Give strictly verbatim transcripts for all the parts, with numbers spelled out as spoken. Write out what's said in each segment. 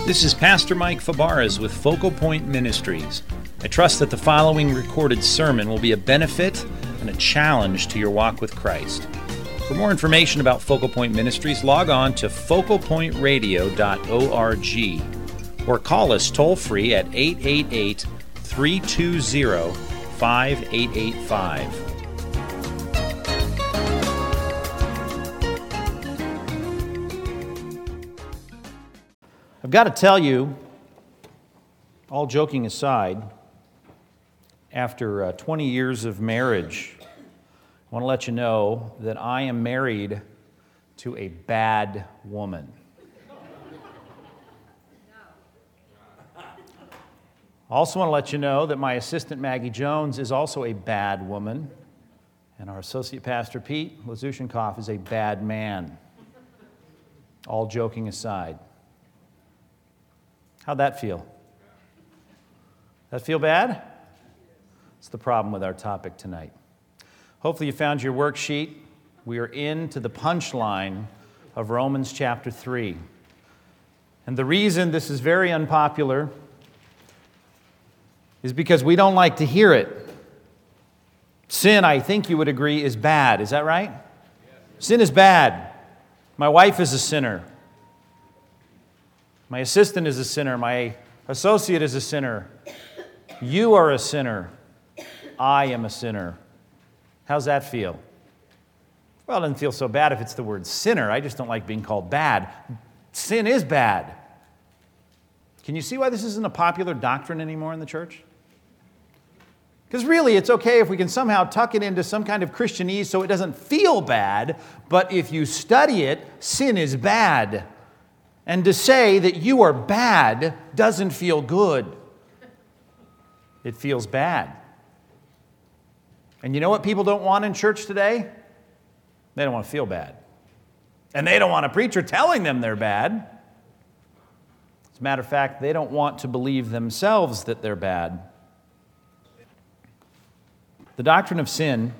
This is Pastor Mike Fabarez with Focal Point Ministries. I trust that the following recorded sermon will be a benefit and a challenge to your walk with Christ. For more information about Focal Point Ministries, log on to focal point radio dot org or call us toll-free at eight eight eight, three two zero, five eight eight five. I've got to tell you, all joking aside, after uh, twenty years of marriage, I want to let you know that I am married to a bad woman. I also want to let you know that my assistant Maggie Jones is also a bad woman, and our associate pastor Pete Lazushenkoff is a bad man. All joking aside. How'd that feel? That feel bad? That's the problem with our topic tonight. Hopefully you found your worksheet. We are into the punchline of Romans chapter three. And the reason this is very unpopular is because we don't like to hear it. Sin, I think you would agree, is bad. Is that right? Sin is bad. My wife is a sinner. My assistant is a sinner. My associate is a sinner. You are a sinner. I am a sinner. How's that feel? Well, it doesn't feel so bad if it's the word sinner. I just don't like being called bad. Sin is bad. Can you see why this isn't a popular doctrine anymore in the church? Because really, it's okay if we can somehow tuck it into some kind of Christianese so it doesn't feel bad, but if you study it, sin is bad. And to say that you are bad doesn't feel good. It feels bad. And you know what people don't want in church today? They don't want to feel bad. And they don't want a preacher telling them they're bad. As a matter of fact, they don't want to believe themselves that they're bad. The doctrine of sin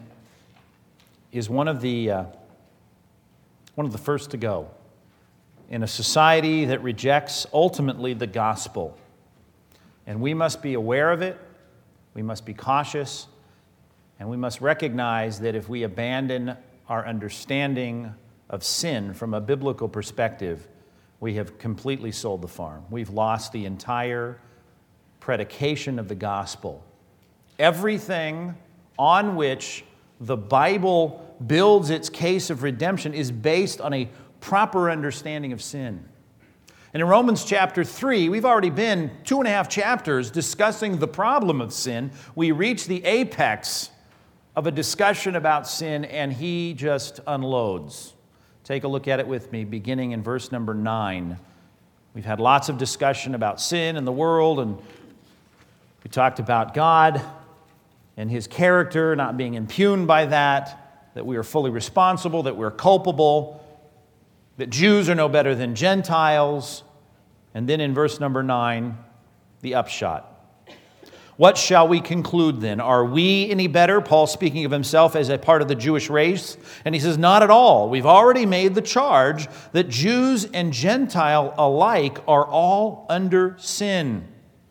is one of the uh, one of the first to go in a society that rejects ultimately the gospel. And we must be aware of it, we must be cautious, and we must recognize that if we abandon our understanding of sin from a biblical perspective, we have completely sold the farm. We've lost the entire predication of the gospel. Everything on which the Bible builds its case of redemption is based on a proper understanding of sin. And in Romans chapter three, we've already been two and a half chapters discussing the problem of sin. We reach the apex of a discussion about sin, and he just unloads. Take a look at it with me, beginning in verse number nine. We've had lots of discussion about sin and the world, and we talked about God and his character not being impugned by that, that we are fully responsible, that we're culpable, that Jews are no better than Gentiles. And then in verse number nine, the upshot. What shall we conclude then? Are we any better? Paul speaking of himself as a part of the Jewish race. And he says, not at all. We've already made the charge that Jews and Gentile alike are all under sin.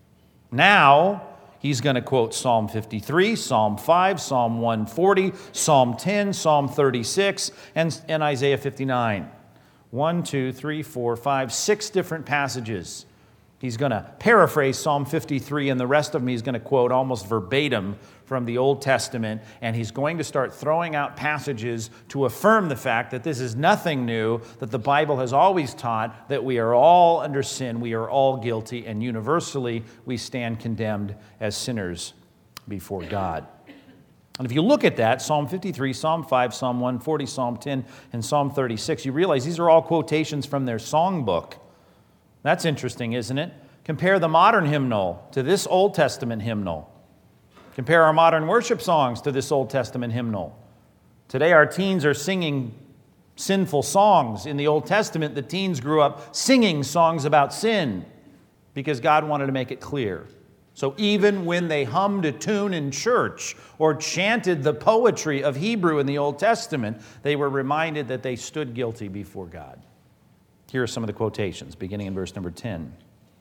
Now, he's going to quote Psalm fifty-three, Psalm five, Psalm one forty, Psalm ten, Psalm thirty-six, and, and Isaiah fifty-nine. One, two, three, four, five, six different passages. He's going to paraphrase Psalm fifty-three, and the rest of them he's going to quote almost verbatim from the Old Testament, and he's going to start throwing out passages to affirm the fact that this is nothing new, that the Bible has always taught that we are all under sin, we are all guilty, and universally we stand condemned as sinners before God. And if you look at that, Psalm fifty-three, Psalm five, Psalm one forty, Psalm ten, and Psalm thirty-six, you realize these are all quotations from their songbook. That's interesting, isn't it? Compare the modern hymnal to this Old Testament hymnal. Compare our modern worship songs to this Old Testament hymnal. Today our teens are singing sinful songs. In the Old Testament, the teens grew up singing songs about sin because God wanted to make it clear. So even when they hummed a tune in church or chanted the poetry of Hebrew in the Old Testament, they were reminded that they stood guilty before God. Here are some of the quotations, beginning in verse number ten.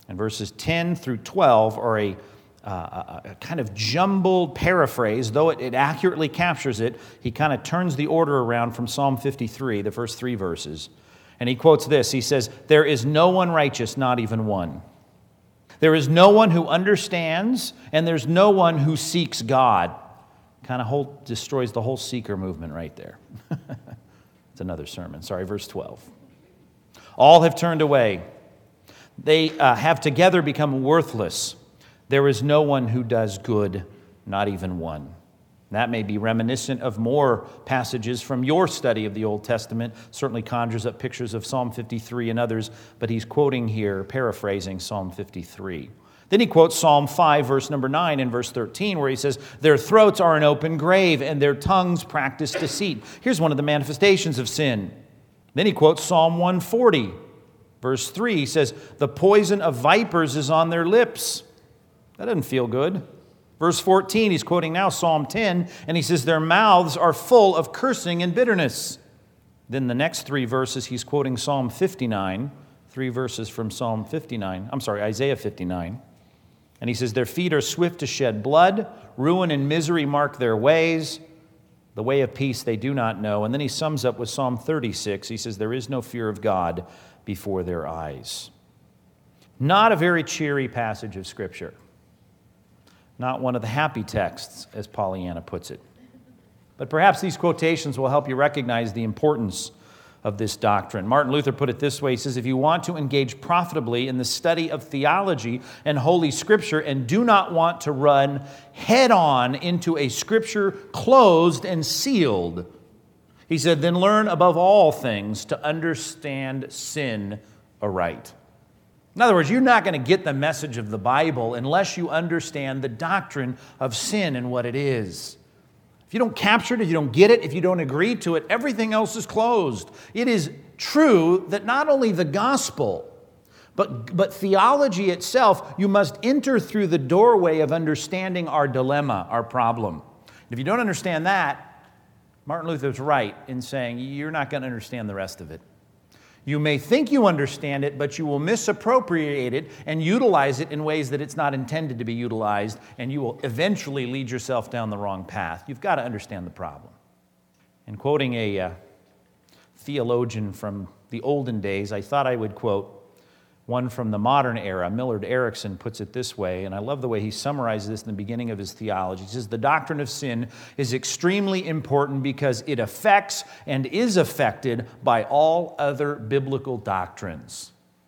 And verses ten through twelve are a, uh, a, a kind of jumbled paraphrase. Though it, it accurately captures it, he kind of turns the order around from Psalm fifty-three, the first three verses. And he quotes this. He says, "There is no one righteous, not even one. There is no one who understands, and there's no one who seeks God." Kind of whole, destroys the whole seeker movement right there. It's another sermon. Sorry, verse twelve. "All have turned away. They uh, have together become worthless. There is no one who does good, not even one." That may be reminiscent of more passages from your study of the Old Testament. Certainly conjures up pictures of Psalm fifty-three and others, but he's quoting here, paraphrasing Psalm fifty-three. Then he quotes Psalm five, verse number nine and verse thirteen, where he says, "Their throats are an open grave, and their tongues practice deceit." Here's one of the manifestations of sin. Then he quotes Psalm one forty, verse three. He says, "The poison of vipers is on their lips." That doesn't feel good. Verse fourteen, he's quoting now Psalm ten, and he says, "Their mouths are full of cursing and bitterness." Then the next three verses, he's quoting Psalm fifty-nine, three verses from Psalm fifty-nine, I'm sorry, Isaiah fifty-nine. And he says, "Their feet are swift to shed blood, ruin and misery mark their ways. The way of peace they do not know." And then he sums up with Psalm thirty-six. He says, "There is no fear of God before their eyes." Not a very cheery passage of Scripture. Not one of the happy texts, as Pollyanna puts it. But perhaps these quotations will help you recognize the importance of this doctrine. Martin Luther put it this way. He says, "If you want to engage profitably in the study of theology and Holy Scripture and do not want to run head-on into a Scripture closed and sealed," he said, "then learn above all things to understand sin aright." In other words, you're not going to get the message of the Bible unless you understand the doctrine of sin and what it is. If you don't capture it, if you don't get it, if you don't agree to it, everything else is closed. It is true that not only the gospel, but, but theology itself, you must enter through the doorway of understanding our dilemma, our problem. If you don't understand that, Martin Luther's right in saying you're not going to understand the rest of it. You may think you understand it, but you will misappropriate it and utilize it in ways that it's not intended to be utilized, and you will eventually lead yourself down the wrong path. You've got to understand the problem. In quoting a uh, theologian from the olden days, I thought I would quote one from the modern era. Millard Erickson puts it this way, and I love the way he summarizes this in the beginning of his theology. He says, "The doctrine of sin is extremely important because it affects and is affected by all other biblical doctrines."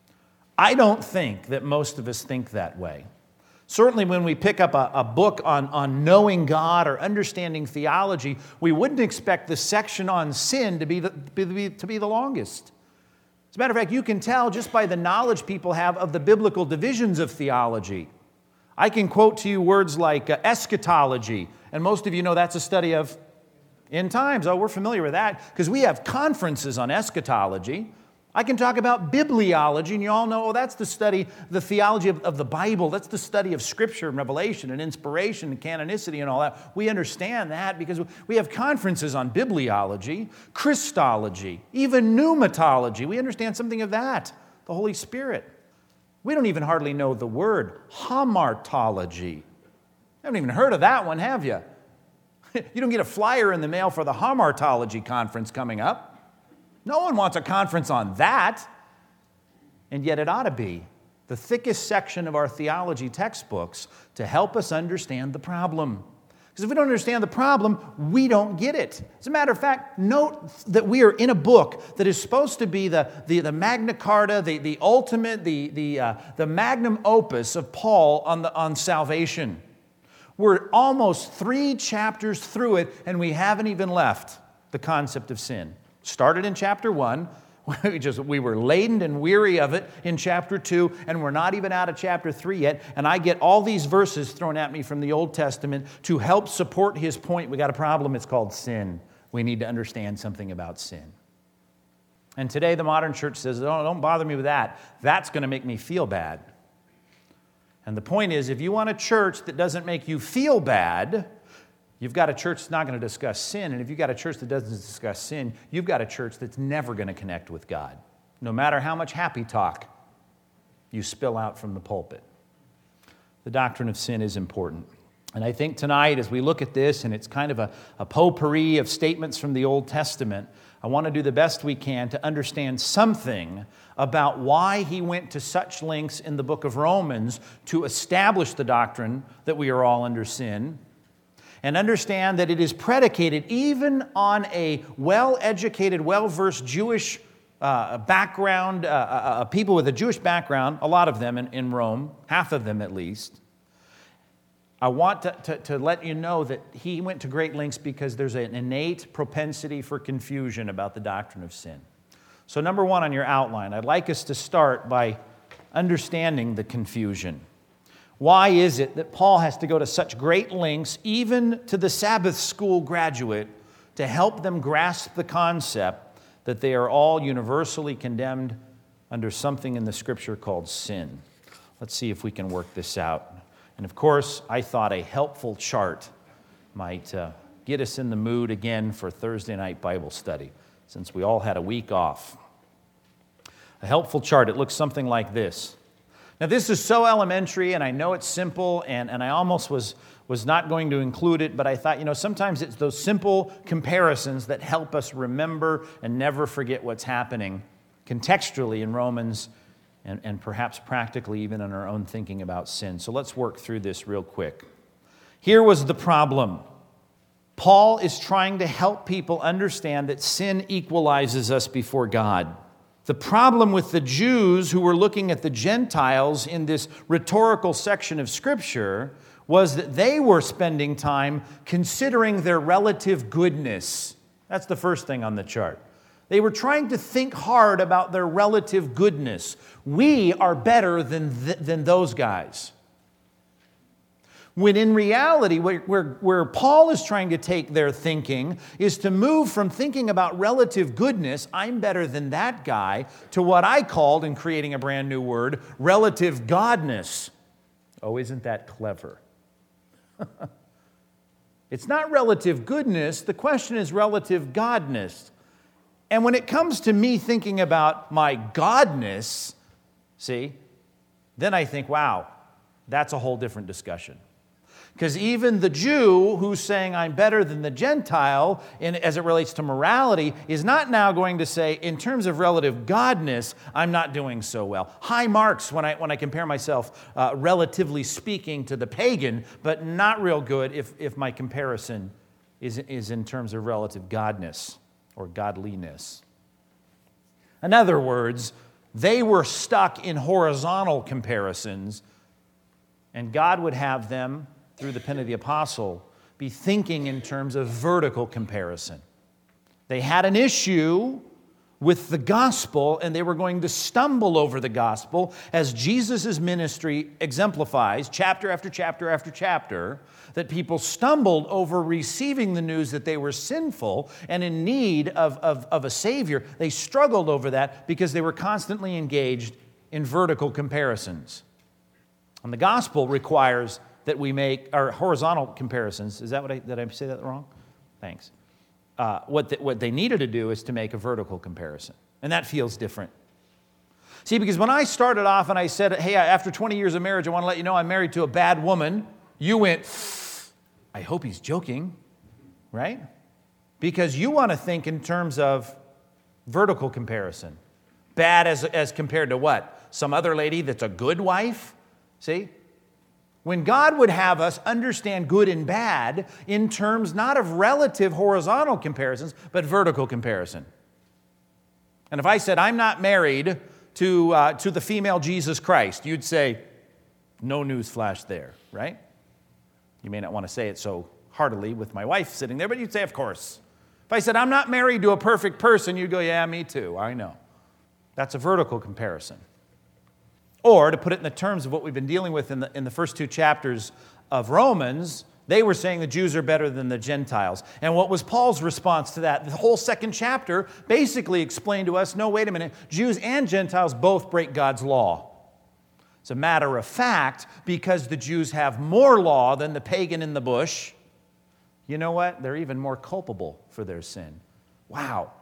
I don't think that most of us think that way. Certainly when we pick up a, a book on, on knowing God or understanding theology, we wouldn't expect the section on sin to be the, be, to be the longest. As a matter of fact, you can tell just by the knowledge people have of the biblical divisions of theology. I can quote to you words like uh, eschatology, and most of you know that's a study of end times. Oh, we're familiar with that because we have conferences on eschatology. I can talk about bibliology, and you all know, oh, that's the study, the theology of, of the Bible. That's the study of Scripture and revelation and inspiration and canonicity and all that. We understand that because we have conferences on bibliology, Christology, even pneumatology. We understand something of that, the Holy Spirit. We don't even hardly know the word hamartology. You haven't even heard of that one, have you? You don't get a flyer in the mail for the hamartology conference coming up. No one wants a conference on that, and yet it ought to be the thickest section of our theology textbooks to help us understand the problem. Because if we don't understand the problem, we don't get it. As a matter of fact, note that we are in a book that is supposed to be the, the, the Magna Carta, the, the ultimate, the, the, uh, the magnum opus of Paul on, the, on salvation. We're almost three chapters through it, and we haven't even left the concept of sin. Started in chapter one. We just we were laden and weary of it in chapter two, and we're not even out of chapter three yet. And I get all these verses thrown at me from the Old Testament to help support his point. We got a problem. It's called sin. We need to understand something about sin. And today the modern church says, "Don't, don't bother me with that. That's going to make me feel bad." And the point is, if you want a church that doesn't make you feel bad, you've got a church that's not going to discuss sin, and if you've got a church that doesn't discuss sin, you've got a church that's never going to connect with God, no matter how much happy talk you spill out from the pulpit. The doctrine of sin is important. And I think tonight, as we look at this, and it's kind of a, a potpourri of statements from the Old Testament, I want to do the best we can to understand something about why he went to such lengths in the book of Romans to establish the doctrine that we are all under sin, and understand that it is predicated even on a well-educated, well-versed Jewish uh, background, uh, uh, people with a Jewish background, a lot of them in, in Rome, half of them at least. I want to, to, to let you know that he went to great lengths because there's an innate propensity for confusion about the doctrine of sin. So number one on your outline, I'd like us to start by understanding the confusion. Why is it that Paul has to go to such great lengths, even to the Sabbath school graduate, to help them grasp the concept that they are all universally condemned under something in the Scripture called sin? Let's see if we can work this out. And of course, I thought a helpful chart might uh, get us in the mood again for Thursday night Bible study, since we all had a week off. A helpful chart, it looks something like this. Now, this is so elementary, and I know it's simple, and, and I almost was, was not going to include it, but I thought, you know, sometimes it's those simple comparisons that help us remember and never forget what's happening contextually in Romans, and, and perhaps practically even in our own thinking about sin. So let's work through this real quick. Here was the problem. Paul is trying to help people understand that sin equalizes us before God. The problem with the Jews who were looking at the Gentiles in this rhetorical section of Scripture was that they were spending time considering their relative goodness. That's the first thing on the chart. They were trying to think hard about their relative goodness. We are better than, th- than those guys. When in reality, where, where, where Paul is trying to take their thinking is to move from thinking about relative goodness, I'm better than that guy, to what I called, in creating a brand new word, relative godness. Oh, isn't that clever? It's not relative goodness. The question is relative godness. And when it comes to me thinking about my godness, see, then I think, wow, that's a whole different discussion. Because even the Jew who's saying I'm better than the Gentile in, as it relates to morality is not now going to say, in terms of relative godness, I'm not doing so well. High marks when I when I compare myself, uh, relatively speaking, to the pagan, but not real good if, if my comparison is, is in terms of relative godness or godliness. In other words, they were stuck in horizontal comparisons, and God would have them, through the pen of the apostle, be thinking in terms of vertical comparison. They had an issue with the gospel, and they were going to stumble over the gospel, as Jesus' ministry exemplifies, chapter after chapter after chapter, that people stumbled over receiving the news that they were sinful and in need of, of, of a Savior. They struggled over that because they were constantly engaged in vertical comparisons. And the gospel requires that we make, or horizontal comparisons. Is that what I, did I say that wrong? Thanks. Uh, what, the, what they needed to do is to make a vertical comparison. And that feels different. See, because when I started off and I said, hey, after twenty years of marriage, I want to let you know I'm married to a bad woman, you went, I hope he's joking, right? Because you want to think in terms of vertical comparison. Bad as, as compared to what? Some other lady that's a good wife? See? When God would have us understand good and bad in terms not of relative horizontal comparisons, but vertical comparison. And if I said, I'm not married to, uh, to the female Jesus Christ, you'd say, no news flash there, right? You may not want to say it so heartily with my wife sitting there, but you'd say, of course. If I said, I'm not married to a perfect person, you'd go, yeah, me too, I know. That's a vertical comparison. Or, to put it in the terms of what we've been dealing with in the, in the first two chapters of Romans, they were saying the Jews are better than the Gentiles. And what was Paul's response to that? The whole second chapter basically explained to us, no, wait a minute, Jews and Gentiles both break God's law. As a matter of fact, because the Jews have more law than the pagan in the bush, you know what? They're even more culpable for their sin. Wow.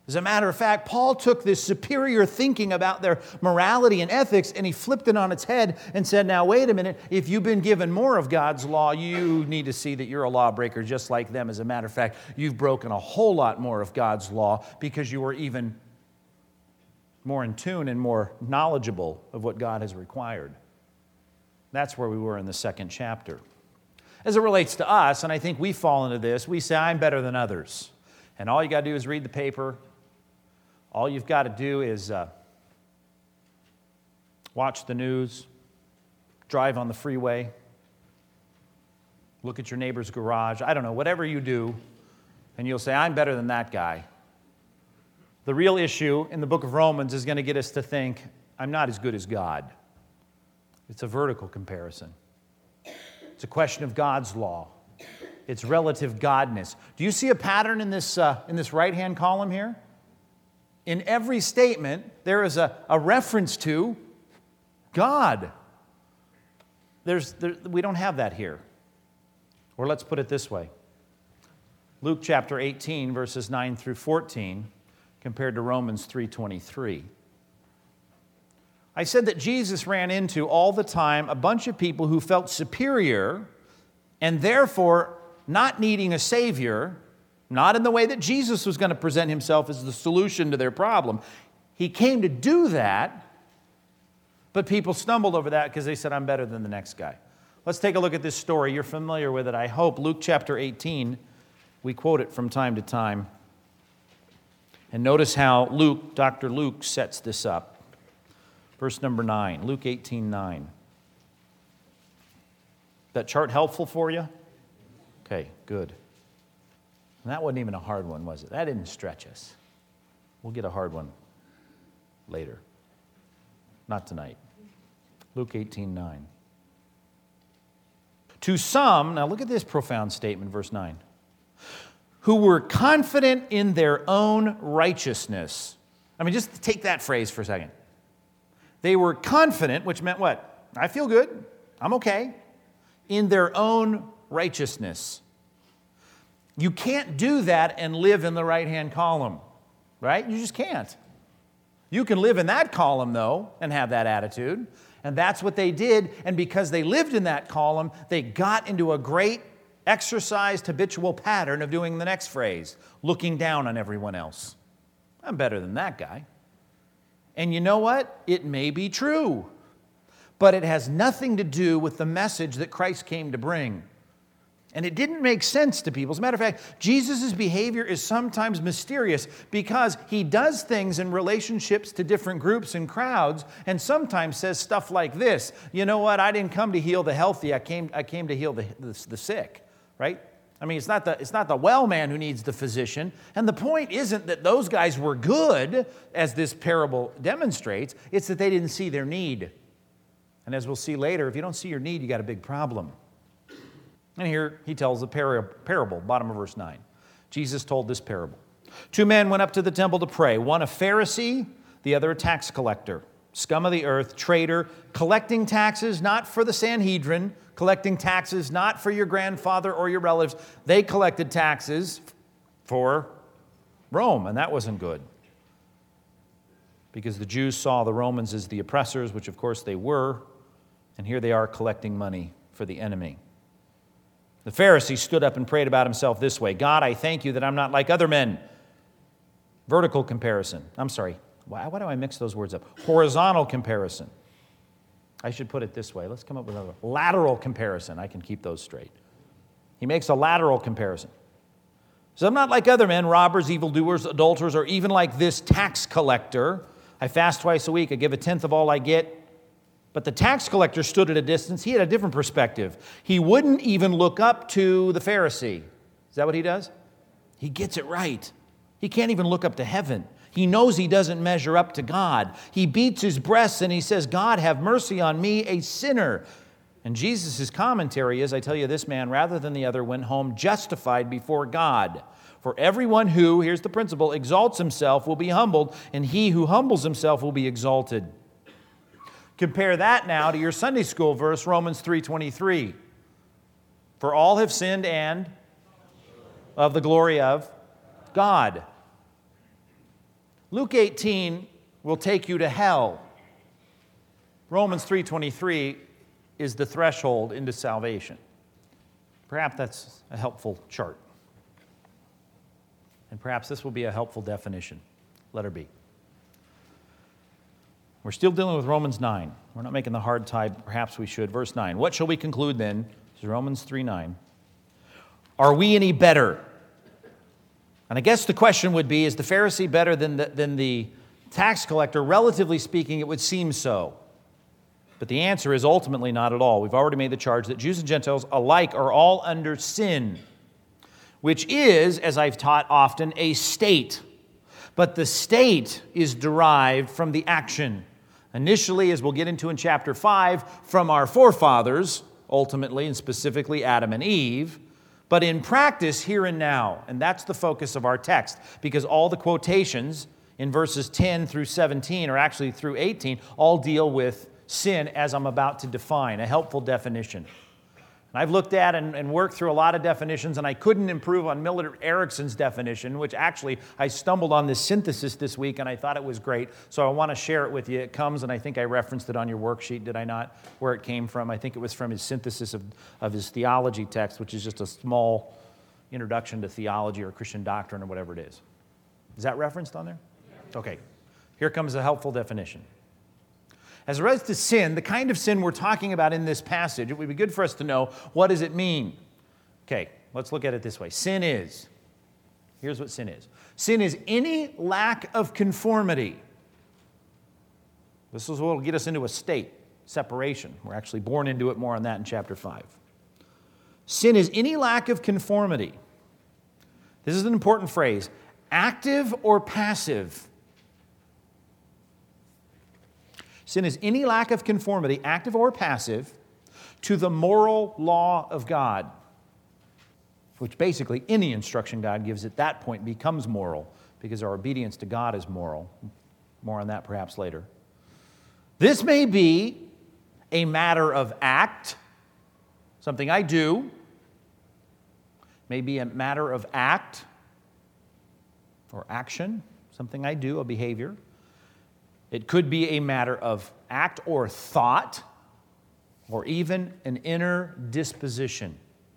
As a matter of fact, Paul took this superior thinking about their morality and ethics and he flipped it on its head and said, now wait a minute, if you've been given more of God's law, you need to see that you're a lawbreaker just like them. As a matter of fact, you've broken a whole lot more of God's law because you were even more in tune and more knowledgeable of what God has required. That's where we were in the second chapter. As it relates to us, and I think we fall into this, we say, I'm better than others. And all you got to do is read the paper. All you've got to do is uh, watch the news, drive on the freeway, look at your neighbor's garage. I don't know, whatever you do, and you'll say, I'm better than that guy. The real issue in the book of Romans is going to get us to think, I'm not as good as God. It's a vertical comparison. It's a question of God's law. It's relative godness. Do you see a pattern in this, uh, in this right-hand column here? In every statement, there is a, a reference to God. There's, there, we don't have that here. Or let's put it this way. Luke chapter eighteen, verses nine through fourteen, compared to Romans three twenty-three. I said that Jesus ran into all the time a bunch of people who felt superior and therefore not needing a Savior, not in the way that Jesus was going to present himself as the solution to their problem. He came to do that, but people stumbled over that because they said, I'm better than the next guy. Let's take a look at this story. You're familiar with it, I hope. Luke chapter eighteen. We quote it from time to time. And notice how Luke, Doctor Luke, sets this up. Verse number nine, Luke eighteen nine. That chart helpful for you? Okay, good. And that wasn't even a hard one, was it? That didn't stretch us. We'll get a hard one later. Not tonight. Luke eighteen nine. To some, now look at this profound statement, verse nine, who were confident in their own righteousness. I mean, just take that phrase for a second. They were confident, which meant what? I feel good. I'm okay. In their own righteousness. You can't do that and live in the right-hand column, right? You just can't. You can live in that column, though, and have that attitude. And that's what they did. And because they lived in that column, they got into a great exercised habitual pattern of doing the next phrase, looking down on everyone else. I'm better than that guy. And you know what? It may be true, but it has nothing to do with the message that Christ came to bring. And it didn't make sense to people. As a matter of fact, Jesus' behavior is sometimes mysterious because he does things in relationships to different groups and crowds and sometimes says stuff like this. You know what? I didn't come to heal the healthy. I came, I came to heal the, the, the sick, right? I mean, it's not the, it's not the well man who needs the physician. And the point isn't that those guys were good, as this parable demonstrates. It's that they didn't see their need. And as we'll see later, if you don't see your need, you got a big problem. And here he tells the parable, bottom of verse nine. Jesus told this parable. Two men went up to the temple to pray, one a Pharisee, the other a tax collector, scum of the earth, traitor, collecting taxes not for the Sanhedrin, collecting taxes not for your grandfather or your relatives. They collected taxes for Rome, and that wasn't good. Because the Jews saw the Romans as the oppressors, which of course they were, and here they are collecting money for the enemy. The Pharisee stood up and prayed about himself this way. God, I thank you that I'm not like other men. Vertical comparison. I'm sorry. Why, why do I mix those words up? Horizontal comparison. I should put it this way. Let's come up with another. Lateral comparison. I can keep those straight. He makes a lateral comparison. So I'm not like other men, robbers, evildoers, adulterers, or even like this tax collector. I fast twice a week. I give a tenth of all I get. But the tax collector stood at a distance. He had a different perspective. He wouldn't even look up to the Pharisee. Is that what he does? He gets it right. He can't even look up to heaven. He knows he doesn't measure up to God. He beats his breast and he says, God, have mercy on me, a sinner. And Jesus' commentary is, I tell you, this man, rather than the other, went home justified before God. For everyone who, here's the principle, exalts himself will be humbled, and he who humbles himself will be exalted. Compare that now to your Sunday school verse, Romans three twenty-three. For all have sinned and of the glory of God. Luke eighteen will take you to hell. Romans three twenty-three is the threshold into salvation. Perhaps that's a helpful chart. And perhaps this will be a helpful definition. Letter B. We're still dealing with Romans nine. We're not making the hard tie. Perhaps we should. Verse nine. What shall we conclude then? This is Romans three nine. Are we any better? And I guess the question would be, is the Pharisee better than the, than the tax collector? Relatively speaking, it would seem so. But the answer is ultimately not at all. We've already made the charge that Jews and Gentiles alike are all under sin, which is, as I've taught often, a state. But the state is derived from the action. Initially, as we'll get into in chapter five, from our forefathers, ultimately and specifically Adam and Eve, but in practice, here and now. And that's the focus of our text, because all the quotations in verses ten through seventeen, or actually through eighteen, all deal with sin as I'm about to define, a helpful definition. And I've looked at and, and worked through a lot of definitions, and I couldn't improve on Millard Erickson's definition, which actually I stumbled on this synthesis this week, and I thought it was great. So I want to share it with you. It comes, and I think I referenced it on your worksheet, did I not? Where it came from. I think it was from his synthesis of, of his theology text, which is just a small introduction to theology or Christian doctrine or whatever it is. Is that referenced on there? Okay. Here comes a helpful definition. As it relates to sin, the kind of sin we're talking about in this passage, it would be good for us to know, what does it mean? Okay, let's look at it this way. Sin is, here's what sin is. Sin is any lack of conformity. This is what will get us into a state, separation. We're actually born into it, more on that in chapter five. Sin is any lack of conformity. This is an important phrase. Active or passive. Sin is any lack of conformity, active or passive, to the moral law of God, which basically any instruction God gives at that point becomes moral, because our obedience to God is moral. More on that perhaps later. This may be a matter of act, something I do, may be a matter of act or action, something I do, a behavior. It could be a matter of act or thought, or even an inner disposition,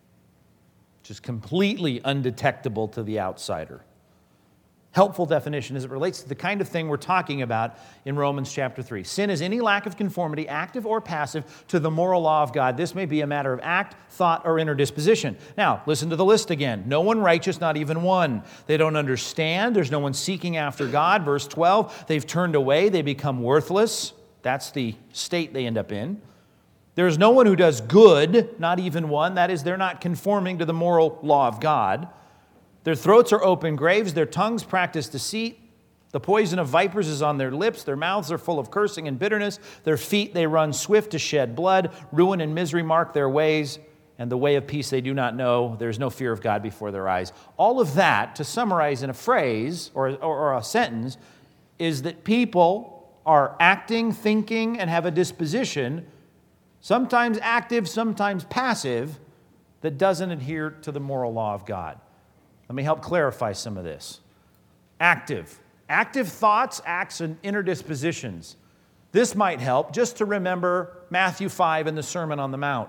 which is completely undetectable to the outsider. Helpful definition as it relates to the kind of thing we're talking about in Romans chapter three. Sin is any lack of conformity, active or passive, to the moral law of God. This may be a matter of act, thought, or inner disposition. Now, listen to the list again. No one righteous, not even one. They don't understand. There's no one seeking after God. Verse twelve, they've turned away. They become worthless. That's the state they end up in. There's no one who does good, not even one. That is, they're not conforming to the moral law of God. Their throats are open graves. Their tongues practice deceit. The poison of vipers is on their lips. Their mouths are full of cursing and bitterness. Their feet, they run swift to shed blood. Ruin and misery mark their ways, and the way of peace they do not know. There's no fear of God before their eyes. All of that, to summarize in a phrase or, or, or a sentence, is that people are acting, thinking, and have a disposition, sometimes active, sometimes passive, that doesn't adhere to the moral law of God. Let me help clarify some of this. Active. Active thoughts, acts, and inner dispositions. This might help just to remember Matthew five and the Sermon on the Mount.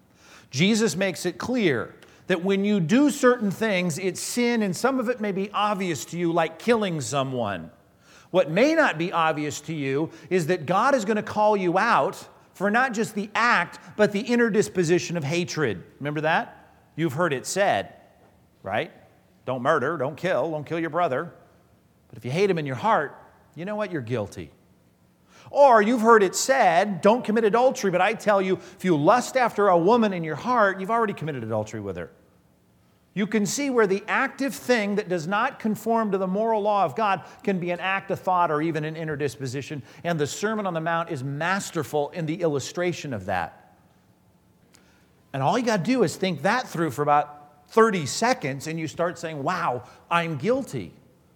Jesus makes it clear that when you do certain things, it's sin, and some of it may be obvious to you, like killing someone. What may not be obvious to you is that God is going to call you out for not just the act, but the inner disposition of hatred. Remember that? You've heard it said, right? Don't murder, don't kill, don't kill your brother. But if you hate him in your heart, you know what? You're guilty. Or you've heard it said, don't commit adultery, but I tell you, if you lust after a woman in your heart, you've already committed adultery with her. You can see where the active thing that does not conform to the moral law of God can be an act, a thought, or even an inner disposition. And the Sermon on the Mount is masterful in the illustration of that. And all you got to do is think that through for about thirty seconds, and you start saying, wow, I'm guilty.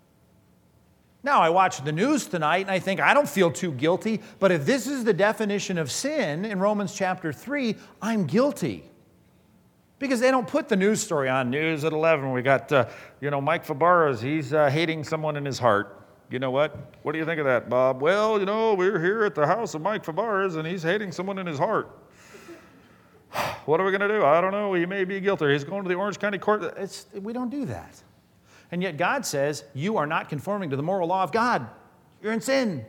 Now, I watch the news tonight, and I think, I don't feel too guilty, but if this is the definition of sin in Romans chapter three, I'm guilty. Because they don't put the news story on. News at eleven, we got, uh, you know, Mike Fabarez, he's uh, hating someone in his heart. You know what? What do you think of that, Bob? Well, you know, we're here at the house of Mike Fabarez, and he's hating someone in his heart. What are we going to do? I don't know. He may be guilty. He's going to the Orange County Court. It's, we don't do that. And yet God says, you are not conforming to the moral law of God. You're in sin.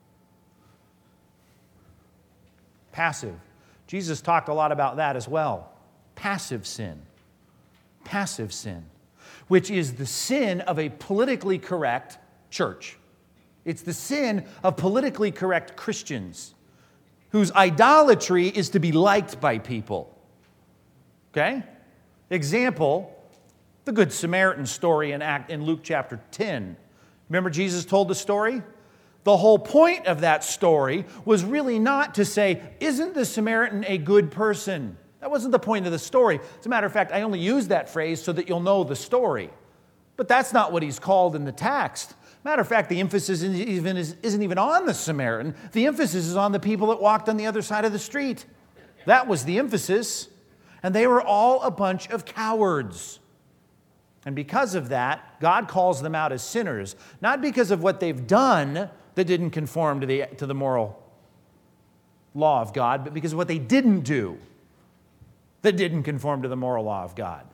Passive. Jesus talked a lot about that as well. Passive sin. Passive sin, which is the sin of a politically correct church. It's the sin of politically correct Christians whose idolatry is to be liked by people. Okay? Example, the Good Samaritan story in, Act, in Luke chapter ten. Remember Jesus told the story? The whole point of that story was really not to say, isn't the Samaritan a good person? That wasn't the point of the story. As a matter of fact, I only use that phrase so that you'll know the story. But that's not what he's called in the text. Matter of fact, the emphasis isn't even, isn't even on the Samaritan. The emphasis is on the people that walked on the other side of the street. That was the emphasis. And they were all a bunch of cowards. And because of that, God calls them out as sinners, not because of what they've done that didn't conform to the, to the moral law of God, but because of what they didn't do that didn't conform to the moral law of God.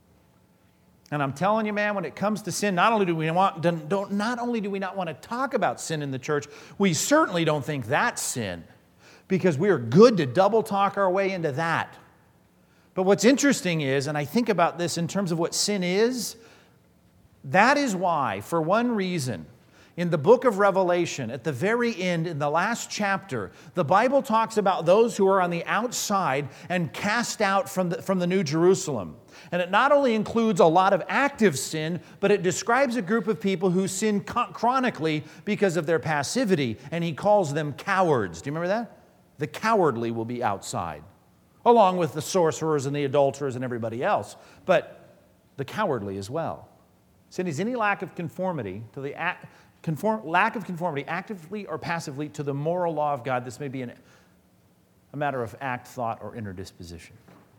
And I'm telling you, man, when it comes to sin, not only do we want, don't, not only do we not want to talk about sin in the church, we certainly don't think that's sin, because we are good to double talk our way into that. But what's interesting is, and I think about this in terms of what sin is, that is why, for one reason, in the book of Revelation, at the very end, in the last chapter, the Bible talks about those who are on the outside and cast out from the, from the New Jerusalem. And it not only includes a lot of active sin, but it describes a group of people who sin chronically because of their passivity, and he calls them cowards. Do you remember that? The cowardly will be outside, along with the sorcerers and the adulterers and everybody else, but the cowardly as well. Sin is any lack of conformity to the act, conform, lack of conformity, actively or passively, to the moral law of God. This may be an, a matter of act, thought, or inner disposition.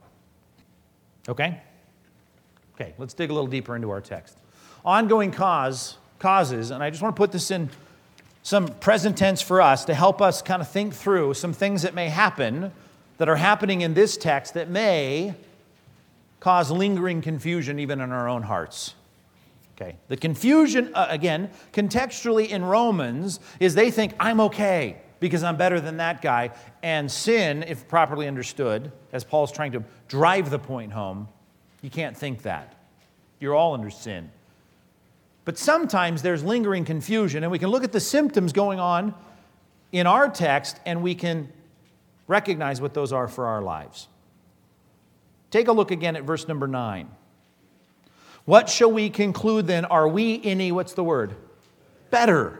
Okay? Okay, let's dig a little deeper into our text. Ongoing cause, causes, and I just want to put this in some present tense for us to help us kind of think through some things that may happen, that are happening in this text, that may cause lingering confusion even in our own hearts. Okay, the confusion, uh, again, contextually in Romans, is they think, I'm okay because I'm better than that guy. And sin, if properly understood, as Paul's trying to drive the point home, you can't think that. You're all under sin. But sometimes there's lingering confusion, and we can look at the symptoms going on in our text, and we can recognize what those are for our lives. Take a look again at verse number nine. What shall we conclude then? Are we any, what's the word? Better.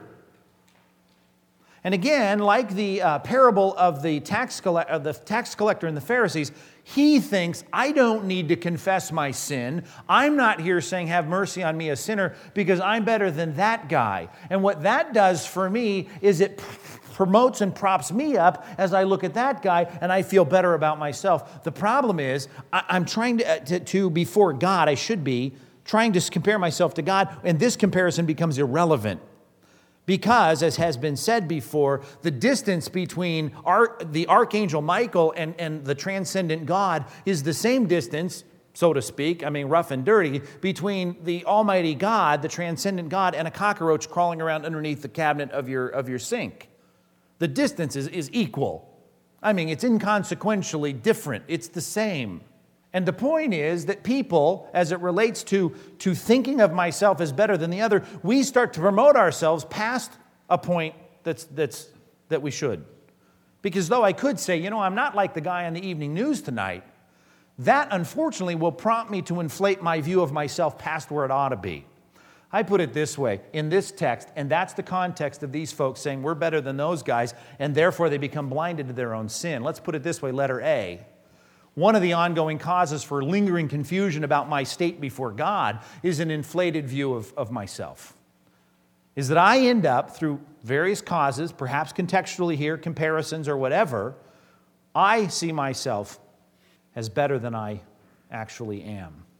And again, like the uh, parable of the tax, coll- of the tax collector and the Pharisees, he thinks, I don't need to confess my sin. I'm not here saying, have mercy on me, a sinner, because I'm better than that guy. And what that does for me is it p- promotes and props me up as I look at that guy and I feel better about myself. The problem is, I- I'm trying to, uh, to, to, before God, I should be, trying to compare myself to God, and this comparison becomes irrelevant. Because, as has been said before, the distance between our, the Archangel Michael and, and the transcendent God is the same distance, so to speak, I mean rough and dirty, between the Almighty God, the transcendent God, and a cockroach crawling around underneath the cabinet of your, of your sink. The distance is, is equal. I mean, it's inconsequentially different. It's the same. And the point is that people, as it relates to, to thinking of myself as better than the other, we start to promote ourselves past a point that's, that's, that we should. Because though I could say, you know, I'm not like the guy on the evening news tonight, that unfortunately will prompt me to inflate my view of myself past where it ought to be. I put it this way, in this text, and that's the context of these folks saying we're better than those guys, and therefore they become blinded to their own sin. Let's put it this way, letter A. One of the ongoing causes for lingering confusion about my state before God is an inflated view of, of myself. Is that I end up, through various causes, perhaps contextually here, comparisons or whatever, I see myself as better than I actually am.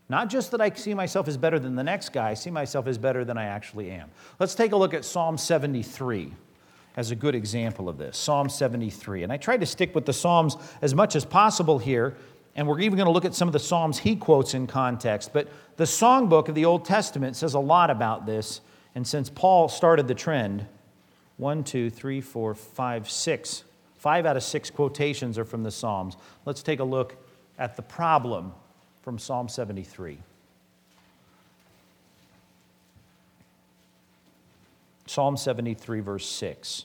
Not just that I see myself as better than the next guy, I see myself as better than I actually am. Let's take a look at Psalm seventy-three as a good example of this. Psalm seventy-three. And I tried to stick with the Psalms as much as possible here, and we're even going to look at some of the Psalms he quotes in context. But the songbook of the Old Testament says a lot about this, and since Paul started the trend, one, two, three, four, five, six, five out of six quotations are from the Psalms. Let's take a look at the problem from Psalm seventy-three. Psalm seventy-three, verse six.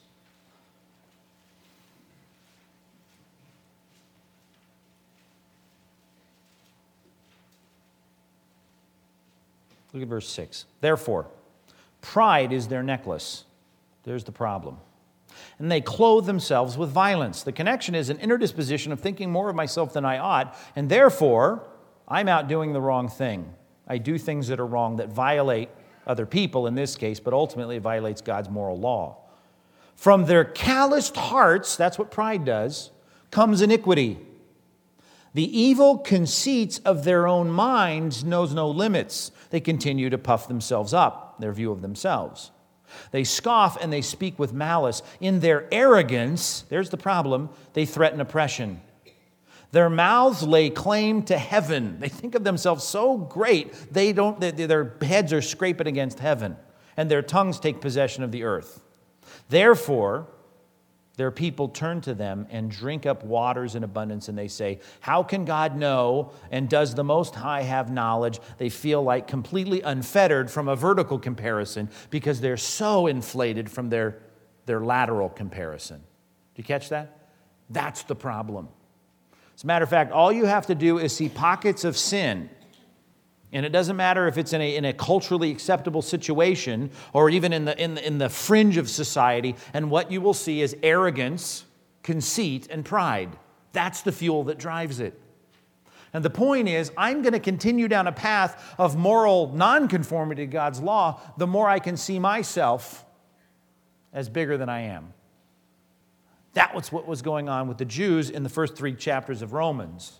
Look at verse six. Therefore, pride is their necklace. There's the problem. And they clothe themselves with violence. The connection is an inner disposition of thinking more of myself than I ought, and therefore, I'm out doing the wrong thing. I do things that are wrong, that violate other people in this case, but ultimately it violates God's moral law. From their calloused hearts, that's what pride does, comes iniquity. The evil conceits of their own minds knows no limits. They continue to puff themselves up, their view of themselves. They scoff and they speak with malice. In their arrogance, there's the problem, they threaten oppression. Their mouths lay claim to heaven. They think of themselves so great, they don't. They, their heads are scraping against heaven, and their tongues take possession of the earth. Therefore, their people turn to them and drink up waters in abundance, and they say, how can God know, and does the Most High have knowledge? They feel like completely unfettered from a vertical comparison because they're so inflated from their, their lateral comparison. Do you catch that? That's the problem. As a matter of fact, all you have to do is see pockets of sin. And it doesn't matter if it's in a, in a culturally acceptable situation or even in the, in, the, in the fringe of society. And what you will see is arrogance, conceit, and pride. That's the fuel that drives it. And the point is, I'm going to continue down a path of moral nonconformity to God's law the more I can see myself as bigger than I am. That was what was going on with the Jews in the first three chapters of Romans.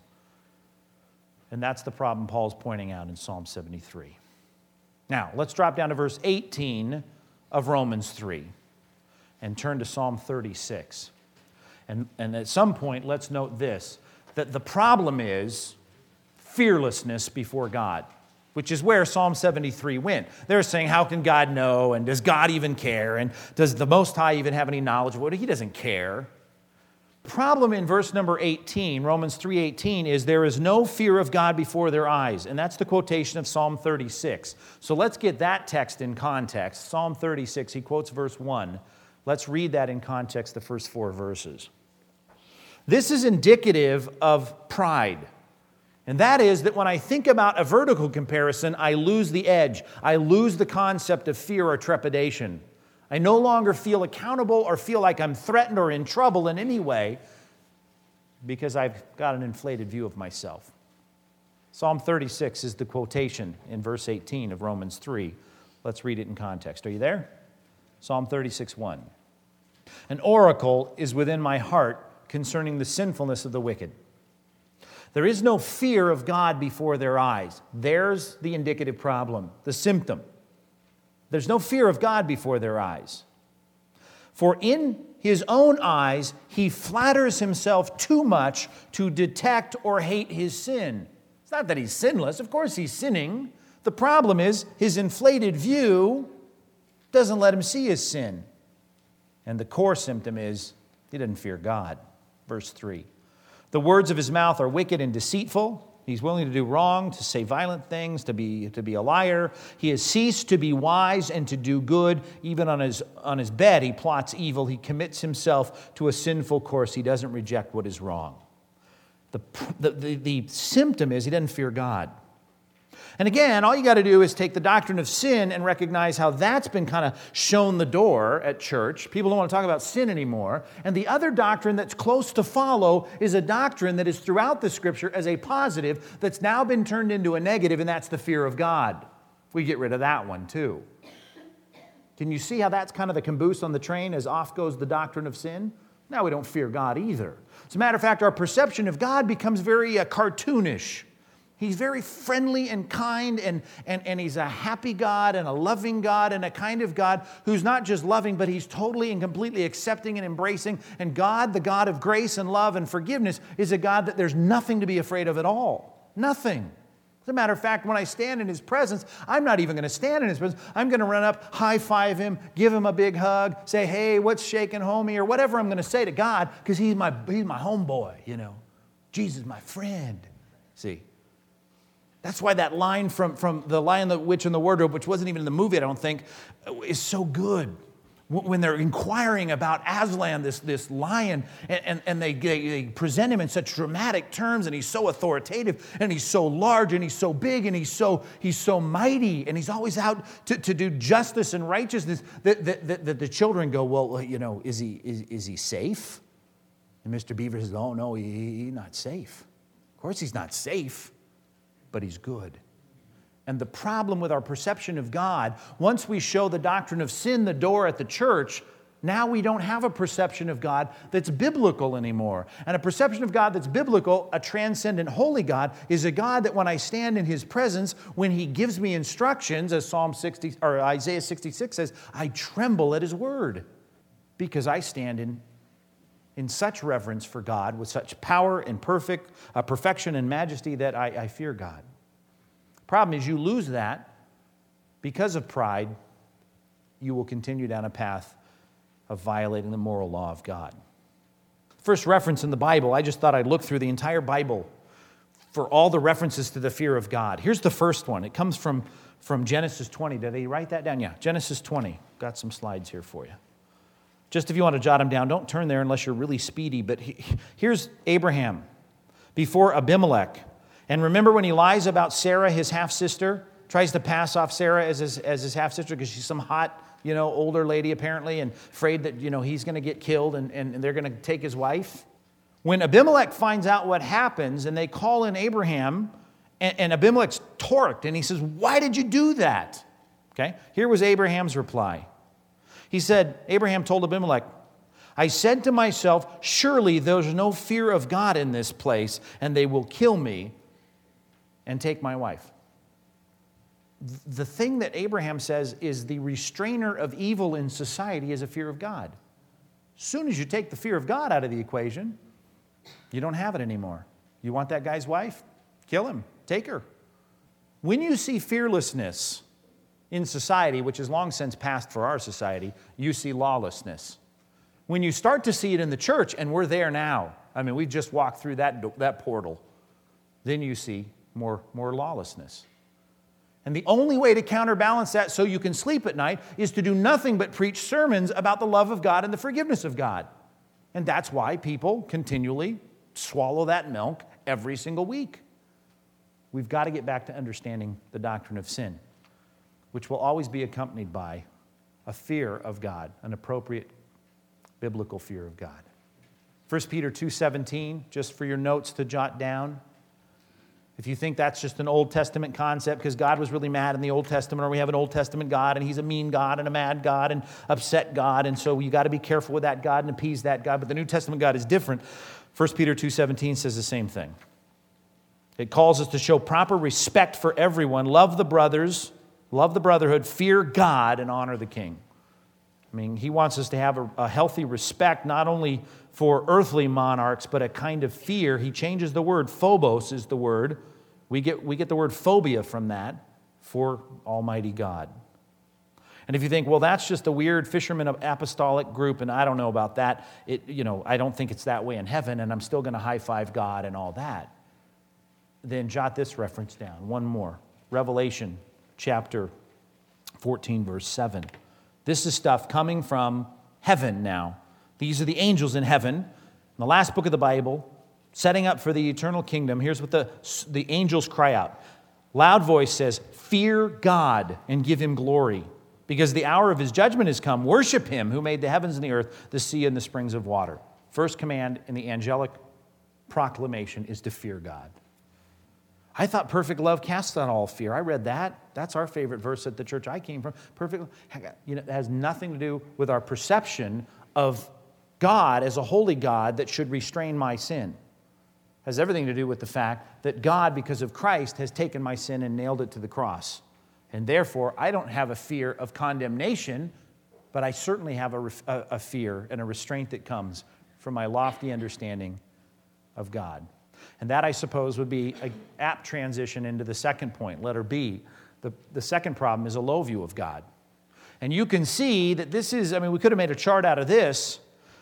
And that's the problem Paul's pointing out in Psalm seventy-three. Now, let's drop down to verse eighteen of Romans three and turn to Psalm thirty-six. And, and at some point, let's note this, that the problem is fearlessness before God, which is where Psalm seventy-three went. They're saying, how can God know? And does God even care? And does the Most High even have any knowledge of what? He doesn't care. Problem in verse number eighteen, Romans three eighteen, is there is no fear of God before their eyes. And that's the quotation of Psalm thirty-six. So let's get that text in context. Psalm thirty-six, he quotes verse one. Let's read that in context, the first four verses. This is indicative of pride. And that is that when I think about a vertical comparison, I lose the edge. I lose the concept of fear or trepidation. I no longer feel accountable or feel like I'm threatened or in trouble in any way because I've got an inflated view of myself. Psalm thirty-six is the quotation in verse eighteen of Romans three. Let's read it in context. Are you there? Psalm thirty-six one. An oracle is within my heart concerning the sinfulness of the wicked. There is no fear of God before their eyes. There's the indicative problem, the symptom. There's no fear of God before their eyes. For in his own eyes, he flatters himself too much to detect or hate his sin. It's not that he's sinless. Of course he's sinning. The problem is his inflated view doesn't let him see his sin. And the core symptom is he doesn't fear God. Verse three. The words of his mouth are wicked and deceitful. He's willing to do wrong, to say violent things, to be, to be a liar. He has ceased to be wise and to do good. Even on his, on his bed, he plots evil. He commits himself to a sinful course. He doesn't reject what is wrong. The, the, the, the symptom is he doesn't fear God. And again, all you got to do is take the doctrine of sin and recognize how that's been kind of shown the door at church. People don't want to talk about sin anymore. And the other doctrine that's close to follow is a doctrine that is throughout the Scripture as a positive that's now been turned into a negative, and that's the fear of God. We get rid of that one too. Can you see how that's kind of the caboose on the train as off goes the doctrine of sin? Now we don't fear God either. As a matter of fact, our perception of God becomes very uh, cartoonish. He's very friendly and kind, and, and, and He's a happy God and a loving God and a kind of God who's not just loving, but He's totally and completely accepting and embracing. And God, the God of grace and love and forgiveness, is a God that there's nothing to be afraid of at all. Nothing. As a matter of fact, when I stand in His presence, I'm not even going to stand in His presence. I'm going to run up, high-five Him, give Him a big hug, say, hey, what's shaking, homie, or whatever I'm going to say to God, because He's my, he's my homeboy, you know. Jesus, my friend. See? That's why that line from, from The Lion, the Witch, and the Wardrobe, which wasn't even in the movie, I don't think, is so good. When they're inquiring about Aslan, this, this lion, and, and, and they, they present him in such dramatic terms, and he's so authoritative, and he's so large, and he's so big, and he's so, he's so mighty, and he's always out to, to do justice and righteousness, that, that, that, that the children go, well, you know, is he, is, is he safe? And Mister Beaver says, oh, no, he, he's not safe. Of course he's not safe, but he's good. And the problem with our perception of God, once we show the doctrine of sin the door at the church, now we don't have a perception of God that's biblical anymore. And a perception of God that's biblical, a transcendent holy God, is a God that when I stand in His presence, when He gives me instructions, as Psalm sixty or Isaiah sixty-six says, I tremble at His word, because I stand in, in such reverence for God, with such power and perfect uh, perfection and majesty, that I, I fear God. Problem is, you lose that because of pride. You will continue down a path of violating the moral law of God. First reference in the Bible, I just thought I'd look through the entire Bible for all the references to the fear of God. Here's the first one. It comes from, from Genesis twenty. Did they write that down? Yeah, Genesis twenty. Got some slides here for you. Just if you want to jot them down, don't turn there unless you're really speedy. But he, here's Abraham before Abimelech. And remember when he lies about Sarah, his half-sister, tries to pass off Sarah as his, as his half-sister because she's some hot, you know, older lady apparently, and afraid that, you know, he's going to get killed and, and they're going to take his wife. When Abimelech finds out what happens and they call in Abraham, and, and Abimelech's torqued, and he says, why did you do that? Okay, here was Abraham's reply. He said, Abraham told Abimelech, I said to myself, surely there's no fear of God in this place, and they will kill me and take my wife. The thing that Abraham says is the restrainer of evil in society is a fear of God. As soon as you take the fear of God out of the equation, you don't have it anymore. You want that guy's wife? Kill him. Take her. When you see fearlessness in society, which is long since passed for our society, you see lawlessness. When you start to see it in the church, and we're there now, I mean, we've just walked through that, that portal, then you see more, more lawlessness. And the only way to counterbalance that so you can sleep at night is to do nothing but preach sermons about the love of God and the forgiveness of God. And that's why people continually swallow that milk every single week. We've got to get back to understanding the doctrine of sin, which will always be accompanied by a fear of God, an appropriate biblical fear of God. First Peter two seventeen, just for your notes to jot down. If you think that's just an Old Testament concept because God was really mad in the Old Testament, or we have an Old Testament God and He's a mean God and a mad God and upset God, and so you got to be careful with that God and appease that God, but the New Testament God is different. First Peter two seventeen says the same thing. It calls us to show proper respect for everyone, love the brothers, love the brotherhood, fear God, and honor the king. I mean, he wants us to have a, a healthy respect, not only for earthly monarchs, but a kind of fear. He changes the word. Phobos is the word. We get, we get the word phobia from that, for Almighty God. And if you think, well, that's just a weird fisherman of apostolic group, and I don't know about that, it, you know, I don't think it's that way in heaven, and I'm still going to high-five God and all that, then jot this reference down. One more. Revelation chapter fourteen, verse seven. This is stuff coming from heaven now. These are the angels in heaven, in the last book of the Bible, setting up for the eternal kingdom. Here's what the, the angels cry out. Loud voice says, fear God and give Him glory, because the hour of His judgment has come. Worship Him who made the heavens and the earth, the sea and the springs of water. First command in the angelic proclamation is to fear God. I thought perfect love casts out all fear. I read that. That's our favorite verse at the church I came from. Perfect, you know, it has nothing to do with our perception of God as a holy God that should restrain my sin. has everything to do with the fact that God, because of Christ, has taken my sin and nailed it to the cross. And therefore, I don't have a fear of condemnation, but I certainly have a, a, a fear and a restraint that comes from my lofty understanding of God. And that, I suppose, would be an apt transition into the second point, letter B. The, the second problem is a low view of God. And you can see that this is, I mean, we could have made a chart out of this.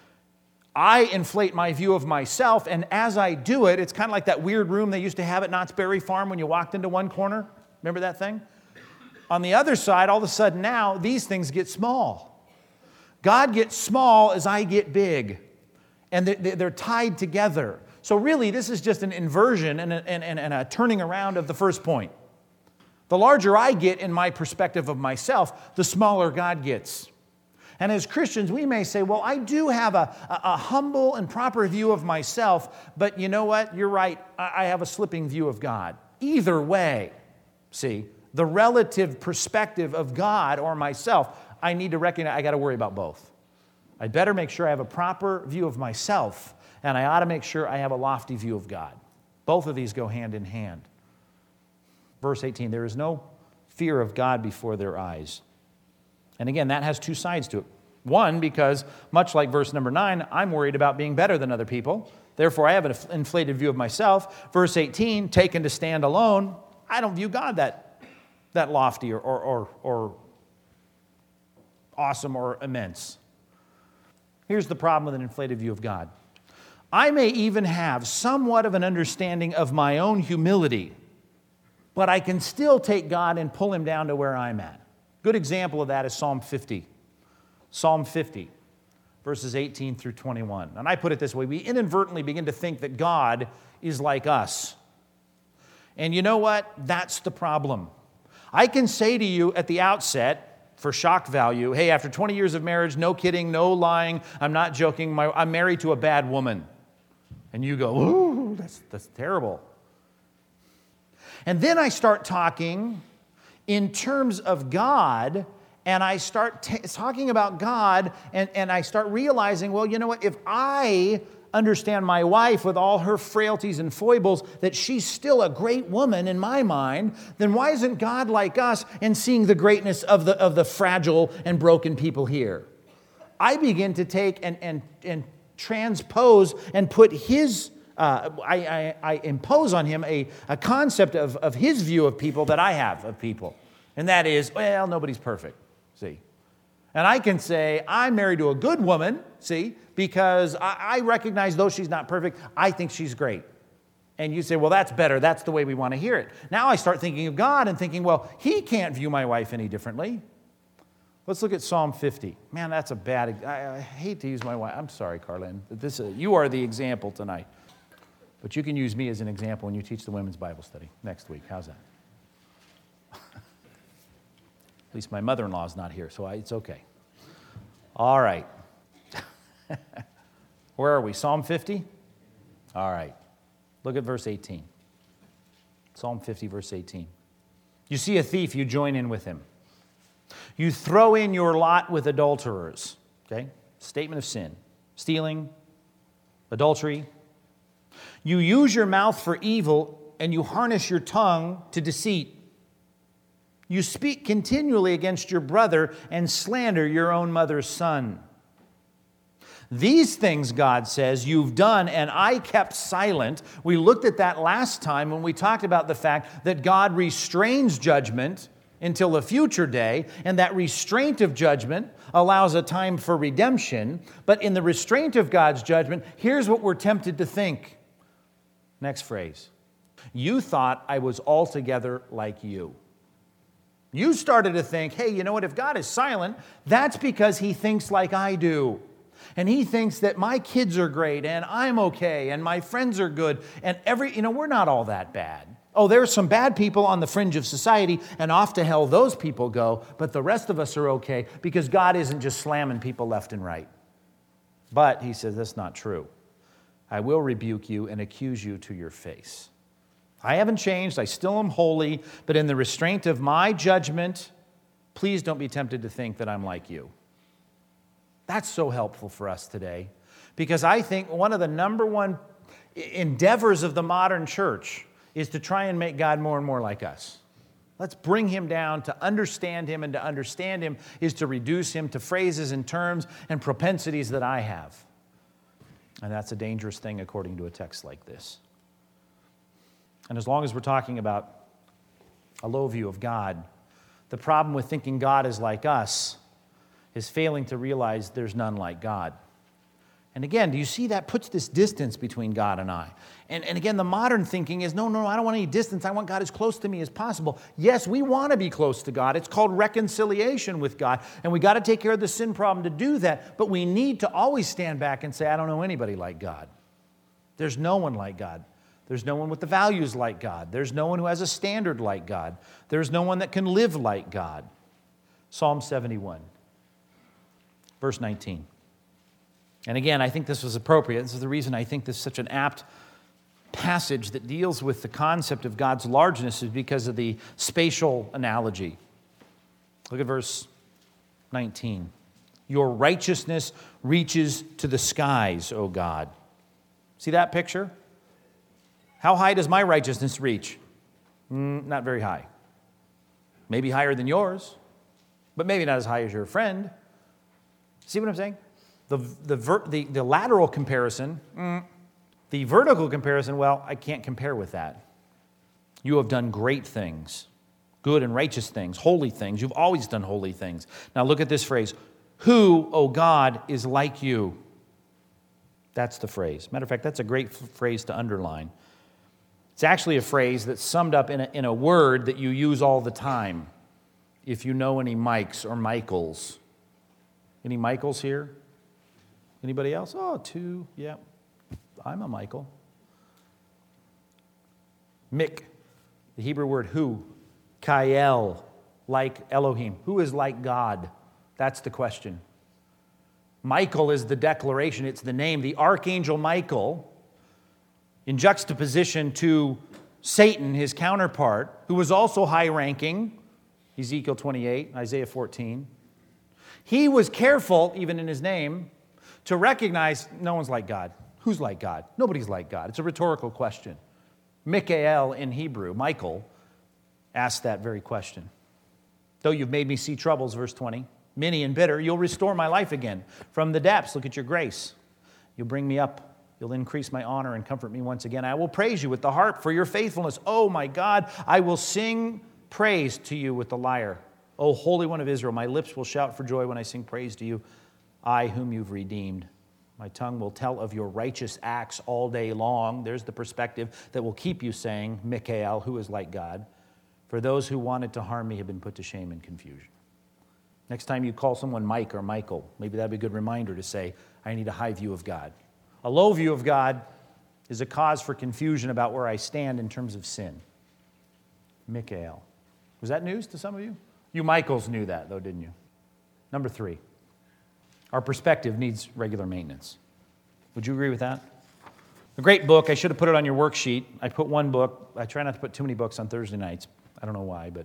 I inflate my view of myself, and as I do it, it's kind of like that weird room they used to have at Knott's Berry Farm when you walked into one corner. Remember that thing? On the other side, all of a sudden now, these things get small. God gets small as I get big, and they're tied together. So really, this is just an inversion and a, and, and a turning around of the first point. The larger I get in my perspective of myself, the smaller God gets. And as Christians, we may say, well, I do have a, a, a humble and proper view of myself, but you know what? You're right. I, I have a slipping view of God. Either way, see, the relative perspective of God or myself, I need to recognize I got to worry about both. I better make sure I have a proper view of myself, and I ought to make sure I have a lofty view of God. Both of these go hand in hand. Verse eighteen, there is no fear of God before their eyes. And again, that has two sides to it. One, because much like verse number nine, I'm worried about being better than other people. Therefore, I have an inflated view of myself. Verse eighteen, taken to stand alone, I don't view God that, that lofty or, or, or, or awesome or immense. Here's the problem with an inflated view of God. I may even have somewhat of an understanding of my own humility, but I can still take God and pull him down to where I'm at. Good example of that is Psalm fifty. Psalm fifty, verses eighteen through twenty-one. And I put it this way, we inadvertently begin to think that God is like us. And you know what? That's the problem. I can say to you at the outset, for shock value, hey, after twenty years of marriage, no kidding, no lying, I'm not joking, my, I'm married to a bad woman. And you go, ooh, that's, that's terrible. And then I start talking in terms of God, and I start t- talking about God, and, and I start realizing, well, you know what? If I understand my wife with all her frailties and foibles, that she's still a great woman in my mind, then why isn't God like us and seeing the greatness of the, of the fragile and broken people here? I begin to take and, and, and transpose and put his Uh, I, I, I impose on him a, a concept of, of his view of people that I have of people. And that is, well, nobody's perfect, see. And I can say, I'm married to a good woman, see, because I, I recognize, though she's not perfect, I think she's great. And you say, well, that's better. That's the way we want to hear it. Now I start thinking of God and thinking, well, he can't view my wife any differently. Let's look at Psalm fifty. Man, that's a bad, I, I hate to use my wife. I'm sorry, Carlin. This, uh, you are the example tonight. But you can use me as an example when you teach the women's Bible study next week. How's that? At least my mother-in-law is not here, so I, it's okay. All right. Where are we? Psalm fifty? All right. Look at verse eighteen. Psalm fifty, verse eighteen. You see a thief, you join in with him. You throw in your lot with adulterers. Okay? Statement of sin. Stealing, adultery. You use your mouth for evil, and you harness your tongue to deceit. You speak continually against your brother and slander your own mother's son. These things, God says, you've done, and I kept silent. We looked at that last time when we talked about the fact that God restrains judgment until a future day, and that restraint of judgment allows a time for redemption. But in the restraint of God's judgment, here's what we're tempted to think. Next phrase. You thought I was altogether like you. You started to think, hey, you know what? If God is silent, that's because he thinks like I do. And he thinks that my kids are great and I'm okay and my friends are good. And every, you know, we're not all that bad. Oh, there's some bad people on the fringe of society and off to hell those people go. But the rest of us are okay because God isn't just slamming people left and right. But he says that's not true. I will rebuke you and accuse you to your face. I haven't changed. I still am holy. But in the restraint of my judgment, please don't be tempted to think that I'm like you. That's so helpful for us today. Because I think one of the number one endeavors of the modern church is to try and make God more and more like us. Let's bring him down. To understand him and to understand him is to reduce him to phrases and terms and propensities that I have. And that's a dangerous thing according to a text like this. And as long as we're talking about a low view of God, the problem with thinking God is like us is failing to realize there's none like God. And again, do you see that puts this distance between God and I? And, and again, the modern thinking is, no, no, I don't want any distance. I want God as close to me as possible. Yes, we want to be close to God. It's called reconciliation with God. And we got to take care of the sin problem to do that. But we need to always stand back and say, I don't know anybody like God. There's no one like God. There's no one with the values like God. There's no one who has a standard like God. There's no one that can live like God. Psalm seventy-one, verse nineteen. And again, I think this was appropriate. This is the reason I think this is such an apt passage that deals with the concept of God's largeness is because of the spatial analogy. Look at verse nineteen. Your righteousness reaches to the skies, O God. See that picture? How high does my righteousness reach? Mm, not very high. Maybe higher than yours, but maybe not as high as your friend. See what I'm saying? The, the, ver, the, the lateral comparison, mm, the vertical comparison, well, I can't compare with that. You have done great things, good and righteous things, holy things. You've always done holy things. Now look at this phrase. Who, O God, is like you? That's the phrase. Matter of fact, that's a great f- phrase to underline. It's actually a phrase that's summed up in a, in a word that you use all the time. If you know any Mikes or Michaels. Any Michaels here? Anybody else? Oh, two. Yeah. I'm a Michael. Mik, the Hebrew word who. Kael, like Elohim. Who is like God? That's the question. Michael is the declaration. It's the name. The archangel Michael, in juxtaposition to Satan, his counterpart, who was also high-ranking, Ezekiel twenty-eight, Isaiah fourteen. He was careful, even in his name, to recognize no one's like God. Who's like God? Nobody's like God. It's a rhetorical question. Mikael in Hebrew, Michael, asked that very question. Though you've made me see troubles, verse twenty, many and bitter, you'll restore my life again. From the depths, look at your grace. You'll bring me up. You'll increase my honor and comfort me once again. I will praise you with the harp for your faithfulness. Oh, my God, I will sing praise to you with the lyre. O Holy One of Israel, my lips will shout for joy when I sing praise to you, I whom you've redeemed. My tongue will tell of your righteous acts all day long. There's the perspective that will keep you saying, Mikael, who is like God. For those who wanted to harm me have been put to shame and confusion. Next time you call someone Mike or Michael, maybe that'd be a good reminder to say, I need a high view of God. A low view of God is a cause for confusion about where I stand in terms of sin. Mikael. Was that news to some of you? You Michaels knew that, though, didn't you? Number three, our perspective needs regular maintenance. Would you agree with that? A great book. I should have put it on your worksheet. I put one book. I try not to put too many books on Thursday nights. I don't know why, but...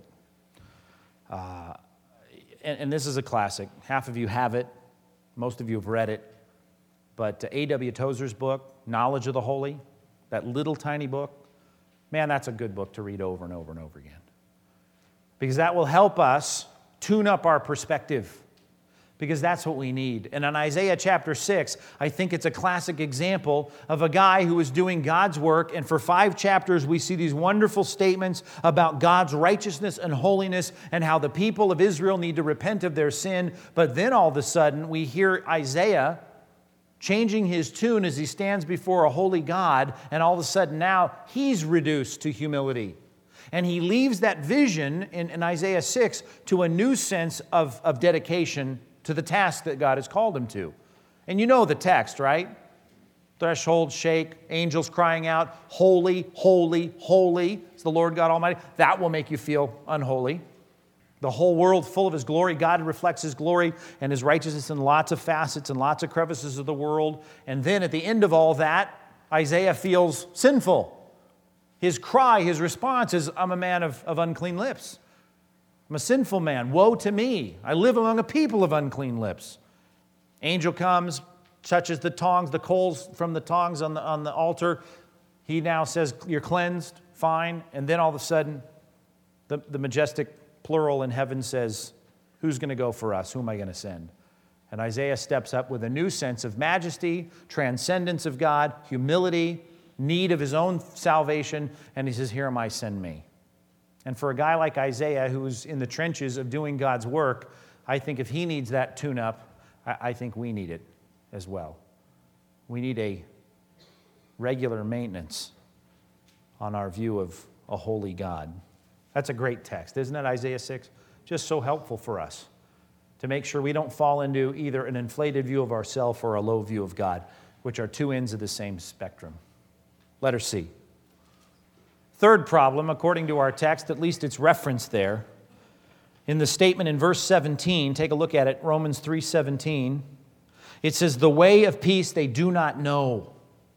Uh, and, and this is a classic. Half of you have it. Most of you have read it. But A W Tozer's book, Knowledge of the Holy, that little tiny book, man, that's a good book to read over and over and over again. Because that will help us tune up our perspective. Because that's what we need. And in Isaiah chapter six, I think it's a classic example of a guy who is doing God's work. And for five chapters, we see these wonderful statements about God's righteousness and holiness and how the people of Israel need to repent of their sin. But then all of a sudden, we hear Isaiah changing his tune as he stands before a holy God, and all of a sudden now he's reduced to humility. And he leaves that vision in, in Isaiah six to a new sense of, of dedication to the task that God has called him to. And you know the text, right? Threshold shake, angels crying out, holy, holy, holy is the Lord God Almighty. That will make you feel unholy. The whole world full of His glory. God reflects His glory and His righteousness in lots of facets and lots of crevices of the world. And then at the end of all that, Isaiah feels sinful. His cry, his response is, I'm a man of, of unclean lips. I'm a sinful man. Woe to me. I live among a people of unclean lips. Angel comes, touches the tongs, the coals from the tongs on the, on the altar, he now says, you're cleansed, fine. And then all of a sudden, the, the majestic plural in heaven says, who's going to go for us? Who am I going to send? And Isaiah steps up with a new sense of majesty, transcendence of God, humility, need of his own salvation, and he says, here am I, send me. And for a guy like Isaiah, who's in the trenches of doing God's work, I think if he needs that tune-up, I, I think we need it as well. We need a regular maintenance on our view of a holy God. That's a great text, isn't it, Isaiah six? Just so helpful for us to make sure we don't fall into either an inflated view of ourselves or a low view of God, which are two ends of the same spectrum. Letter C. Third problem, according to our text, at least it's referenced there, in the statement in verse seventeen, take a look at it, Romans three seventeen, it says, the way of peace they do not know.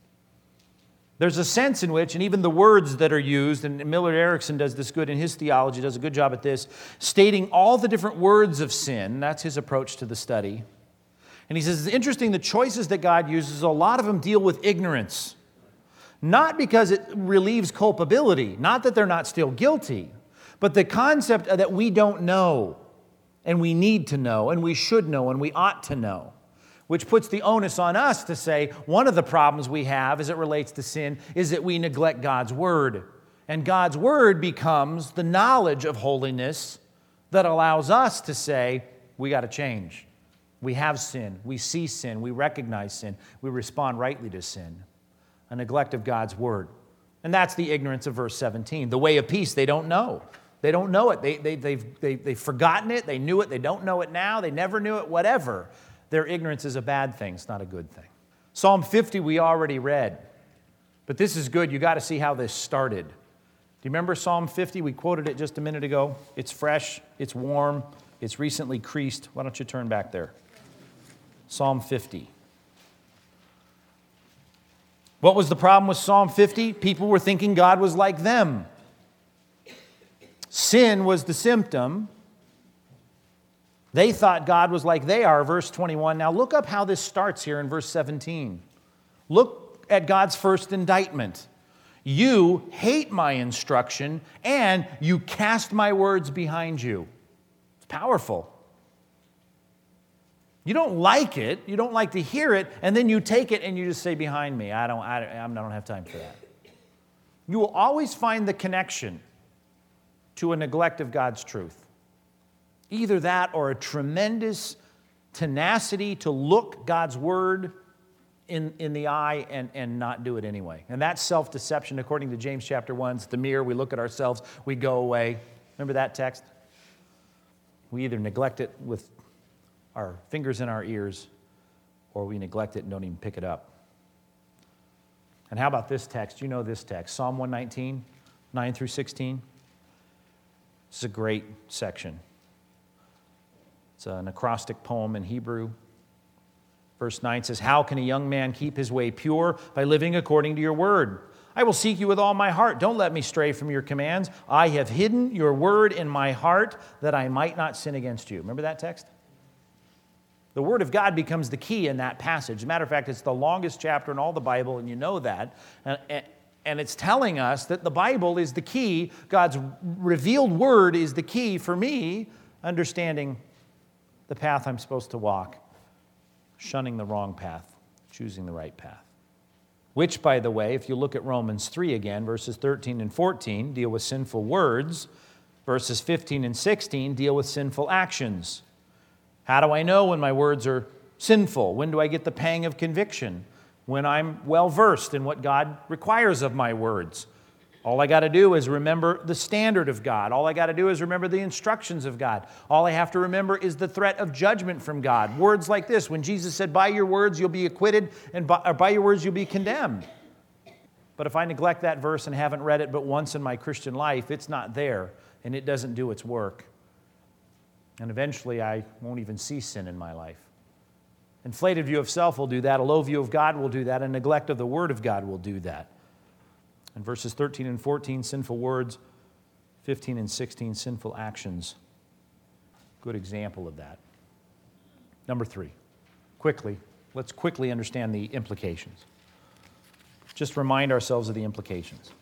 There's a sense in which, and even the words that are used, and Millard Erickson does this good in his theology, does a good job at this, stating all the different words of sin. That's his approach to the study. And he says, it's interesting, the choices that God uses, a lot of them deal with ignorance. Not because it relieves culpability, not that they're not still guilty, but the concept that we don't know, and we need to know, and we should know, and we ought to know. Which puts the onus on us to say one of the problems we have as it relates to sin is that we neglect God's Word. And God's Word becomes the knowledge of holiness that allows us to say, we got to change. We have sin. We see sin. We recognize sin. We respond rightly to sin. A neglect of God's Word. And that's the ignorance of verse seventeen. The way of peace, they don't know. They don't know it. They, they, they've, they, they've forgotten it. They knew it. They don't know it now. They never knew it, whatever. Their ignorance is a bad thing. It's not a good thing. Psalm fifty we already read. But this is good. You got to see how this started. Do you remember Psalm fifty? We quoted it just a minute ago. It's fresh. It's warm. It's recently creased. Why don't you turn back there? Psalm fifty. What was the problem with Psalm fifty? People were thinking God was like them. Sin was the symptom. They thought God was like they are, verse twenty-one. Now look up how this starts here in verse seventeen. Look at God's first indictment. You hate my instruction, and you cast my words behind you. It's powerful. You don't like it, you don't like to hear it, and then you take it and you just say, behind me. I don't, I, I don't have time for that. You will always find the connection to a neglect of God's truth. Either that or a tremendous tenacity to look God's Word in, in the eye and, and not do it anyway. And that's self-deception, according to James chapter one. It's the mirror. We look at ourselves. We go away. Remember that text? We either neglect it with our fingers in our ears or we neglect it and don't even pick it up. And how about this text? You know this text. Psalm one nineteen, nine through sixteen. This is a great section. It's an acrostic poem in Hebrew. Verse nine says, how can a young man keep his way pure? By living according to your word. I will seek you with all my heart. Don't let me stray from your commands. I have hidden your word in my heart that I might not sin against you. Remember that text? The Word of God becomes the key in that passage. As a matter of fact, it's the longest chapter in all the Bible, and you know that. And, and it's telling us that the Bible is the key. God's revealed Word is the key for me, understanding the path I'm supposed to walk, shunning the wrong path, choosing the right path. Which, by the way, if you look at Romans three again, verses thirteen and fourteen deal with sinful words. Verses fifteen and sixteen deal with sinful actions. How do I know when my words are sinful? When do I get the pang of conviction? When I'm well-versed in what God requires of my words. All I got to do is remember the standard of God. All I got to do is remember the instructions of God. All I have to remember is the threat of judgment from God. Words like this, when Jesus said, by your words you'll be acquitted, and by, or by your words you'll be condemned. But if I neglect that verse and haven't read it but once in my Christian life, it's not there, and it doesn't do its work. And eventually I won't even see sin in my life. Inflated view of self will do that. A low view of God will do that. A neglect of the Word of God will do that. In verses thirteen and fourteen, sinful words. fifteen and sixteen, sinful actions. Good example of that. Number three, quickly, let's quickly understand the implications. Just remind ourselves of the implications.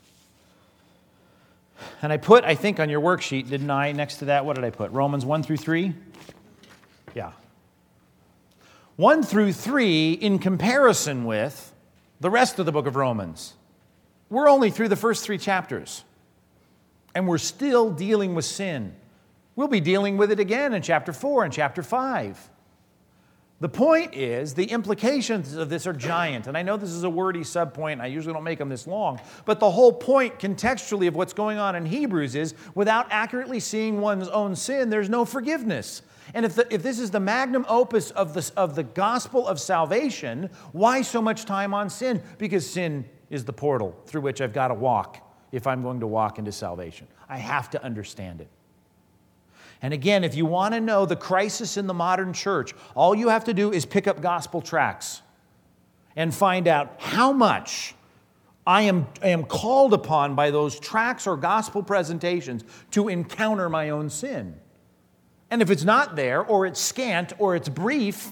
And I put, I think, on your worksheet, didn't I, next to that, what did I put? Romans one through three? Yeah. one through three in comparison with the rest of the book of Romans. We're only through the first three chapters, and we're still dealing with sin. We'll be dealing with it again in chapter four and chapter five. The point is, the implications of this are giant. And I know this is a wordy subpoint, and I usually don't make them this long. But the whole point contextually of what's going on in Hebrews is, without accurately seeing one's own sin, there's no forgiveness. And if, the, if this is the magnum opus of the, of the gospel of salvation, why so much time on sin? Because sin is the portal through which I've got to walk if I'm going to walk into salvation. I have to understand it. And again, if you want to know the crisis in the modern church, all you have to do is pick up gospel tracts and find out how much I am, I am called upon by those tracts or gospel presentations to encounter my own sin. And if it's not there, or it's scant, or it's brief,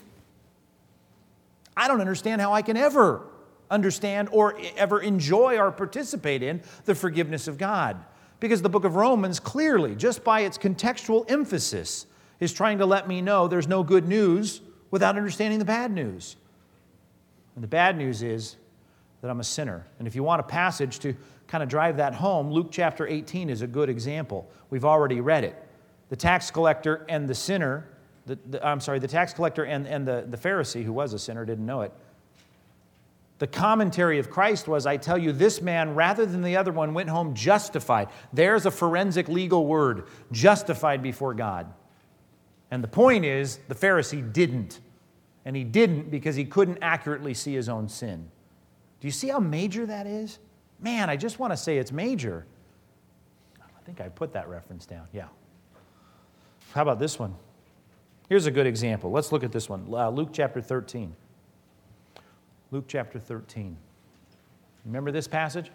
I don't understand how I can ever understand or ever enjoy or participate in the forgiveness of God. Because the book of Romans clearly, just by its contextual emphasis, is trying to let me know there's no good news without understanding the bad news. And the bad news is that I'm a sinner. And if you want a passage to kind of drive that home, Luke chapter eighteen is a good example. We've already read it. The tax collector and the sinner, the, the, I'm sorry, the tax collector and, and the, the Pharisee, who was a sinner, didn't know it. The commentary of Christ was, I tell you, this man, rather than the other one, went home justified. There's a forensic legal word, justified before God. And the point is, the Pharisee didn't. And he didn't because he couldn't accurately see his own sin. Do you see how major that is? Man, I just want to say it's major. I think I put that reference down. Yeah. How about this one? Here's a good example. Let's look at this one. Uh, Luke chapter thirteen. Luke chapter thirteen. Remember this passage?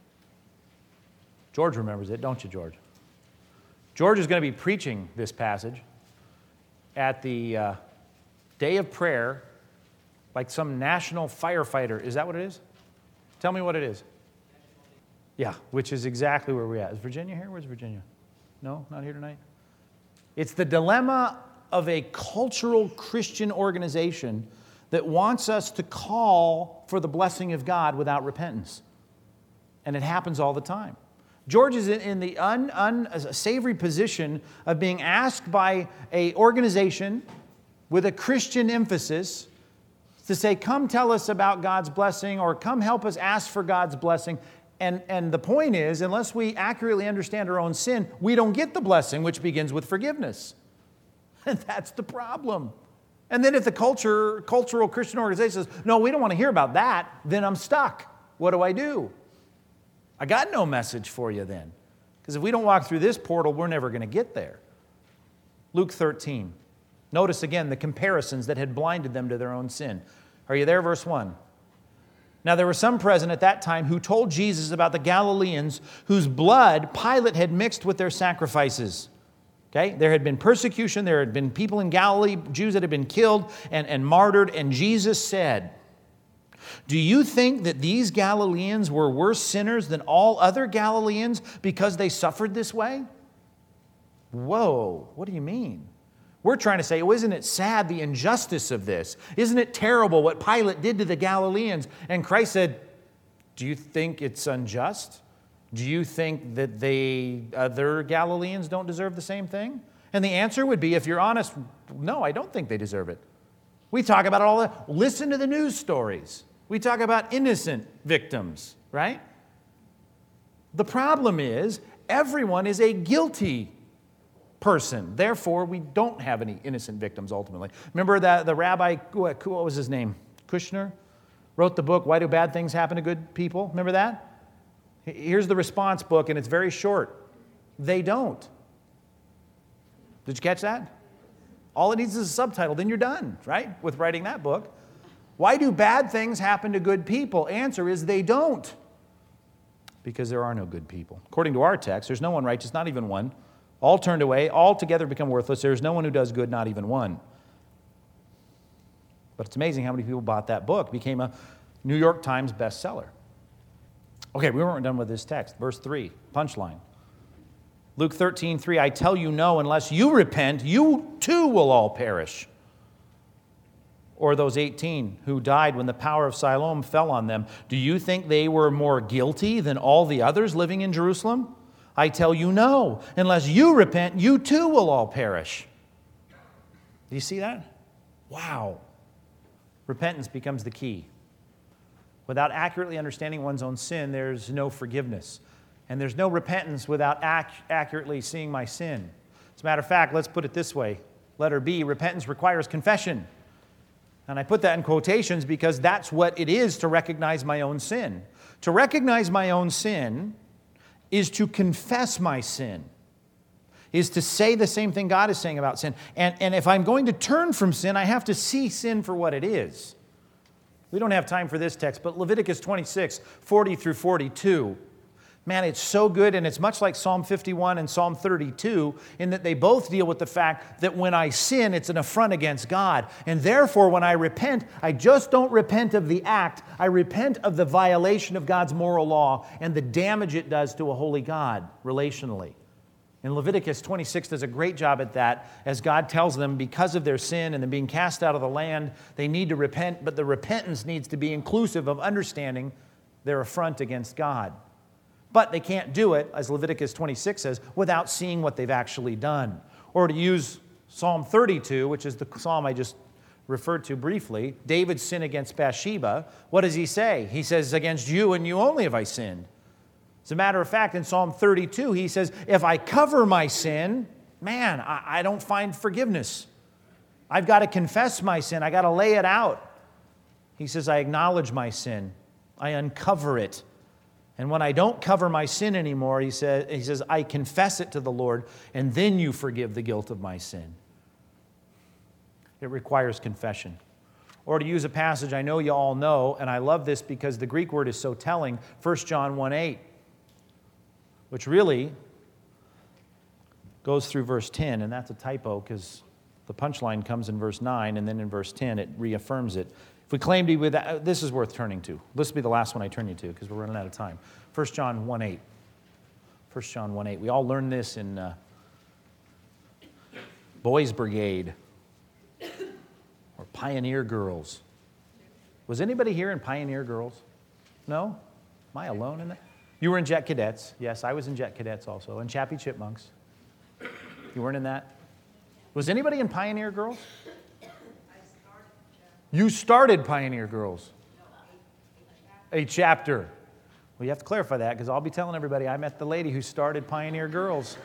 George remembers it, don't you, George? George is going to be preaching this passage at the uh, day of prayer like some national firefighter. Is that what it is? Tell me what it is. Yeah, which is exactly where we're at. Is Virginia here? Where's Virginia? No, not here tonight? It's the dilemma of a cultural Christian organization that wants us to call for the blessing of God without repentance. And it happens all the time. George is in the un, unsavory position of being asked by an organization with a Christian emphasis to say, come tell us about God's blessing, or come help us ask for God's blessing. And, and the point is, unless we accurately understand our own sin, we don't get the blessing, which begins with forgiveness. And that's the problem. And then if the culture, cultural Christian organization says, no, we don't want to hear about that, then I'm stuck. What do I do? I got no message for you then. Because if we don't walk through this portal, we're never going to get there. Luke thirteen. Notice again the comparisons that had blinded them to their own sin. Are you there? Verse one. Now there were some present at that time who told Jesus about the Galileans whose blood Pilate had mixed with their sacrifices. Okay? There had been persecution. There had been people in Galilee, Jews that had been killed and, and martyred. And Jesus said, do you think that these Galileans were worse sinners than all other Galileans because they suffered this way? Whoa, what do you mean? We're trying to say, oh, isn't it sad, the injustice of this? Isn't it terrible what Pilate did to the Galileans? And Christ said, do you think it's unjust? Do you think that the other Galileans don't deserve the same thing? And the answer would be, if you're honest, no, I don't think they deserve it. We talk about it all the listen to the news stories. We talk about innocent victims, right? The problem is, everyone is a guilty person. Therefore, we don't have any innocent victims ultimately. Remember that the rabbi, what was his name? Kushner? Wrote the book, Why Do Bad Things Happen to Good People? Remember that? Here's the response book, and it's very short. They don't. Did you catch that? All it needs is a subtitle, then you're done, right? With writing that book. Why do bad things happen to good people? Answer is they don't. Because there are no good people. According to our text, there's no one righteous, not even one. All turned away, all together become worthless. There is no one who does good, not even one. But it's amazing how many people bought that book. It became a New York Times bestseller. Okay, we weren't done with this text. Verse three, punchline. Luke thirteen three, I tell you no, unless you repent, you too will all perish. Or those eighteen who died when the power of Siloam fell on them. Do you think they were more guilty than all the others living in Jerusalem? I tell you no, unless you repent, you too will all perish. Do you see that? Wow. Repentance becomes the key. Without accurately understanding one's own sin, there's no forgiveness. And there's no repentance without ac- accurately seeing my sin. As a matter of fact, let's put it this way. Letter B, repentance requires confession. And I put that in quotations because that's what it is to recognize my own sin. To recognize my own sin is to confess my sin, is to say the same thing God is saying about sin. And, and if I'm going to turn from sin, I have to see sin for what it is. We don't have time for this text, but Leviticus twenty-six, forty through forty-two. Man, it's so good, and it's much like Psalm fifty-one and Psalm thirty-two in that they both deal with the fact that when I sin, it's an affront against God. And therefore, when I repent, I just don't repent of the act. I repent of the violation of God's moral law and the damage it does to a holy God relationally. And Leviticus twenty-six does a great job at that as God tells them because of their sin and them being cast out of the land, they need to repent, but the repentance needs to be inclusive of understanding their affront against God. But they can't do it, as Leviticus twenty-six says, without seeing what they've actually done. Or to use Psalm thirty-two, which is the psalm I just referred to briefly, David's sin against Bathsheba, what does he say? He says, against you and you only have I sinned. As a matter of fact, in Psalm thirty-two, he says, if I cover my sin, man, I, I don't find forgiveness. I've got to confess my sin. I've got to lay it out. He says, I acknowledge my sin. I uncover it. And when I don't cover my sin anymore, he says, he says, I confess it to the Lord, and then you forgive the guilt of my sin. It requires confession. Or to use a passage I know you all know, and I love this because the Greek word is so telling, First John one eight, which really goes through verse ten, and that's a typo because the punchline comes in verse nine, and then in verse ten it reaffirms it. If we claim to be without, this is worth turning to. This will be the last one I turn you to because we're running out of time. First John one eight. First John one eight. We all learned this in uh, Boys Brigade or Pioneer Girls. Was anybody here in Pioneer Girls? No? Am I alone in that? You were in Jet Cadets. Yes, I was in Jet Cadets also. And Chappie Chipmunks. You weren't in that? Was anybody in Pioneer Girls? You started Pioneer Girls. A chapter. Well, you have to clarify that because I'll be telling everybody I met the lady who started Pioneer Girls.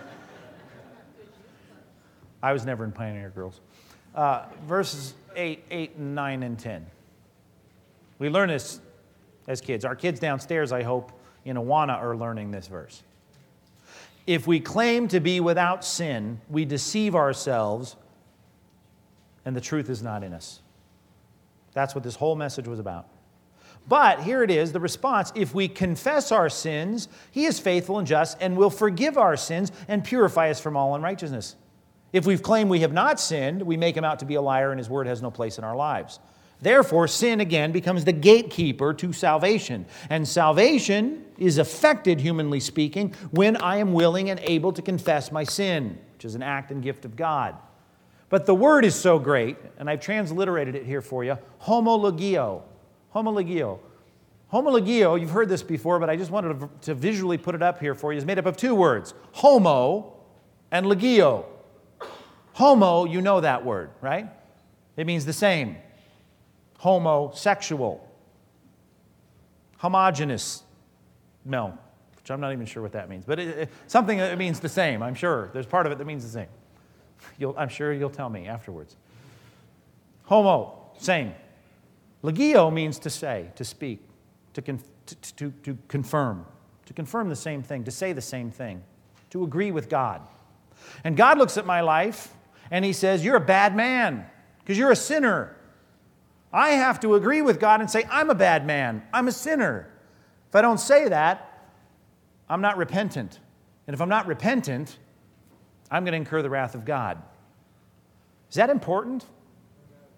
I was never in Pioneer Girls. Uh, verses eight, eight, and nine, and ten. We learn this as kids. Our kids downstairs, I hope, in Awana are learning this verse. If we claim to be without sin, we deceive ourselves, and the truth is not in us. That's what this whole message was about. But here it is, the response. If we confess our sins, He is faithful and just and will forgive our sins and purify us from all unrighteousness. If we've claimed we have not sinned, we make Him out to be a liar and His word has no place in our lives. Therefore, sin again becomes the gatekeeper to salvation. And salvation is effected, humanly speaking, when I am willing and able to confess my sin, which is an act and gift of God. But the word is so great, and I've transliterated it here for you, homologio. Homologio. Homologio, you've heard this before, but I just wanted to, to visually put it up here for you, is made up of two words, homo and logio. Homo, you know that word, right? It means the same. Homosexual. Homogeneous. No, which I'm not even sure what that means, but it, it, something that means the same, I'm sure. There's part of it that means the same. You'll, I'm sure you'll tell me afterwards. Homo, same. Logio means to say, to speak, to, con, to, to, to confirm, to confirm the same thing, to say the same thing, to agree with God. And God looks at my life and He says, you're a bad man because you're a sinner. I have to agree with God and say, I'm a bad man. I'm a sinner. If I don't say that, I'm not repentant. And if I'm not repentant, I'm going to incur the wrath of God. Is that important?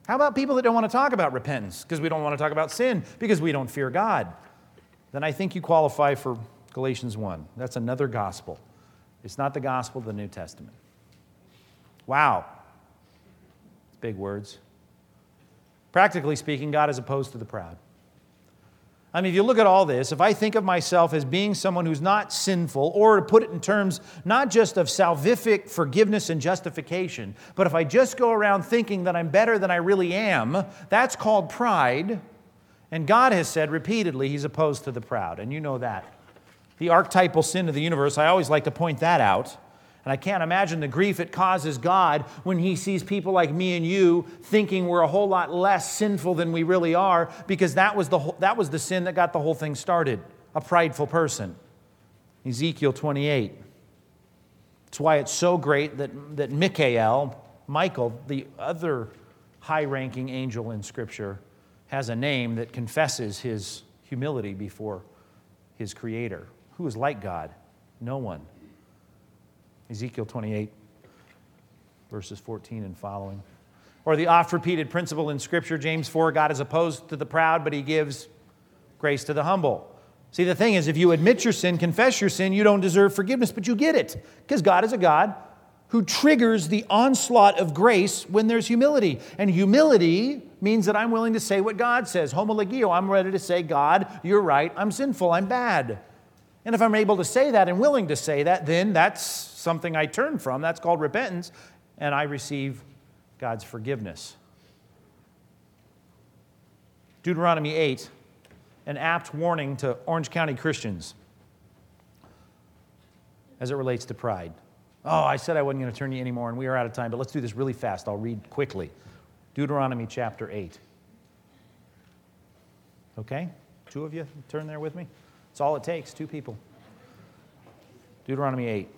How about people that don't want to talk about repentance because we don't want to talk about sin because we don't fear God? Then I think you qualify for Galatians one. That's another gospel. It's not the gospel of the New Testament. Wow. Big words. Practically speaking, God is opposed to the proud. I mean, if you look at all this, if I think of myself as being someone who's not sinful, or to put it in terms not just of salvific forgiveness and justification, but if I just go around thinking that I'm better than I really am, that's called pride. And God has said repeatedly He's opposed to the proud, and you know that. The archetypal sin of the universe, I always like to point that out. And I can't imagine the grief it causes God when He sees people like me and you thinking we're a whole lot less sinful than we really are, because that was the whole, that was the sin that got the whole thing started, a prideful person. Ezekiel twenty-eight. That's why it's so great that, that Michael, Michael, the other high-ranking angel in Scripture, has a name that confesses his humility before his Creator. Who is like God? No one. Ezekiel twenty-eight, verses fourteen and following. Or the oft-repeated principle in Scripture, James four, God is opposed to the proud, but He gives grace to the humble. See, the thing is, if you admit your sin, confess your sin, you don't deserve forgiveness, but you get it. Because God is a God who triggers the onslaught of grace when there's humility. And humility means that I'm willing to say what God says. Homologio, I'm ready to say, God, you're right, I'm sinful, I'm bad. And if I'm able to say that and willing to say that, then that's something I turn from. That's called repentance, and I receive God's forgiveness. Deuteronomy eight, an apt warning to Orange County Christians as it relates to pride. Oh, I said I wasn't going to turn you anymore, and we are out of time, but let's do this really fast. I'll read quickly. Deuteronomy chapter eight. Okay? Two of you turn there with me? That's all it takes, two people. Deuteronomy eight.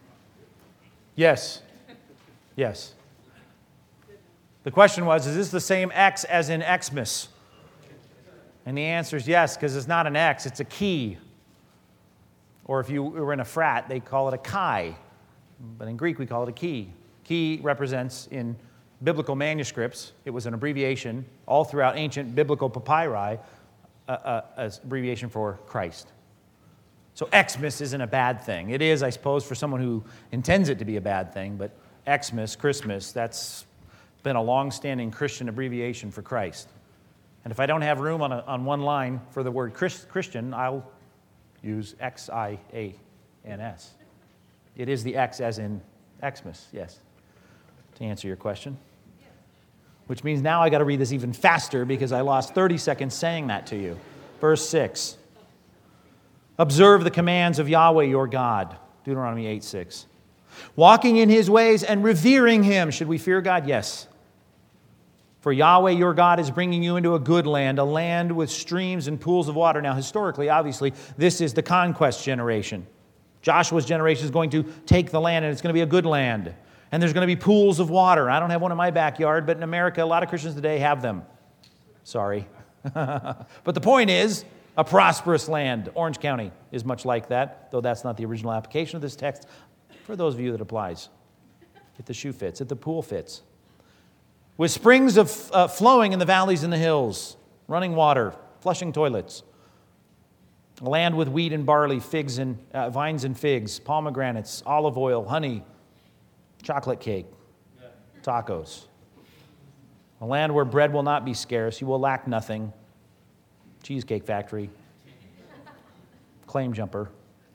Yes. Yes. The question was, is this the same X as in Xmas? And the answer is yes, because it's not an X, it's a key. Or if you were in a frat, they call it a chi. But in Greek, we call it a key. Key represents, in biblical manuscripts, it was an abbreviation all throughout ancient biblical papyri, an abbreviation for Christ. So Xmas isn't a bad thing. It is, I suppose, for someone who intends it to be a bad thing, but Xmas, Christmas, that's been a long-standing Christian abbreviation for Christ. And if I don't have room on, a, on one line for the word Christ, Christian, I'll use X I A N S. It is the X as in Xmas, yes, to answer your question. Which means now I got to read this even faster because I lost thirty seconds saying that to you. Verse six. Observe the commands of Yahweh your God. Deuteronomy eight six. Walking in His ways and revering Him. Should we fear God? Yes. For Yahweh your God is bringing you into a good land, a land with streams and pools of water. Now, historically, obviously, this is the conquest generation. Joshua's generation is going to take the land, and it's going to be a good land. And there's going to be pools of water. I don't have one in my backyard, but in America, a lot of Christians today have them. Sorry. But the point is, a prosperous land. Orange County is much like that, though that's not the original application of this text. For those of you that applies, if the shoe fits, if the pool fits. With springs of uh, flowing in the valleys and the hills, running water, flushing toilets. A land with wheat and barley, figs and uh, vines and figs, pomegranates, olive oil, honey, chocolate cake, tacos. A land where bread will not be scarce, you will lack nothing. Cheesecake factory, claim jumper.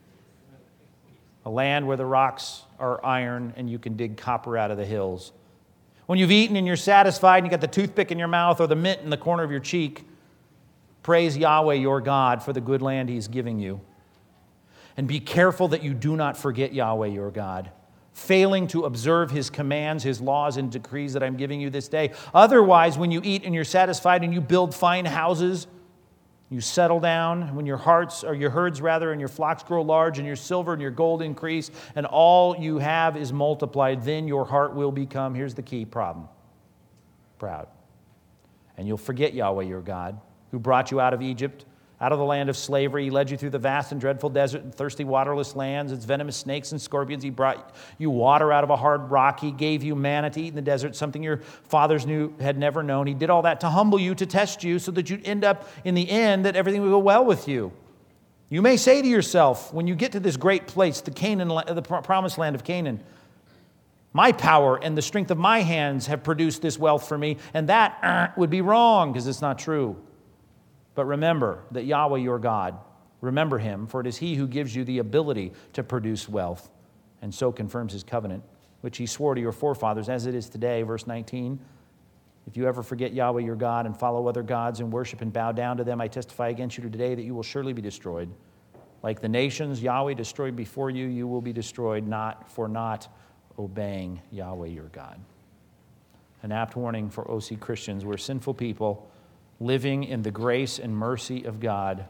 A land where the rocks are iron and you can dig copper out of the hills. When you've eaten and you're satisfied and you got the toothpick in your mouth or the mint in the corner of your cheek, praise Yahweh your God for the good land He's giving you. And be careful that you do not forget Yahweh your God, failing to observe His commands, His laws, and decrees that I'm giving you this day. Otherwise, when you eat and you're satisfied and you build fine houses, you settle down, when your hearts, or your herds rather, and your flocks grow large, and your silver and your gold increase, and all you have is multiplied, then your heart will become, here's the key problem, proud. And you'll forget Yahweh your God, who brought you out of Egypt, Out of the land of slavery, he led you through the vast and dreadful desert and thirsty, waterless lands, its venomous snakes and scorpions. He brought you water out of a hard rock. He gave you manna to eat in the desert, something your fathers knew had never known. He did all that to humble you, to test you, so that you'd end up in the end that everything would go well with you. You may say to yourself, when you get to this great place, the Canaan, the promised land of Canaan, my power and the strength of my hands have produced this wealth for me, and that uh, would be wrong because it's not true. But remember that Yahweh your God, remember him, for it is he who gives you the ability to produce wealth, and so confirms his covenant, which he swore to your forefathers as it is today. Verse nineteen, if you ever forget Yahweh your God and follow other gods and worship and bow down to them, I testify against you today that you will surely be destroyed. Like the nations Yahweh destroyed before you, you will be destroyed, not for not obeying Yahweh your God. An apt warning for O C Christians. We're sinful people living in the grace and mercy of God.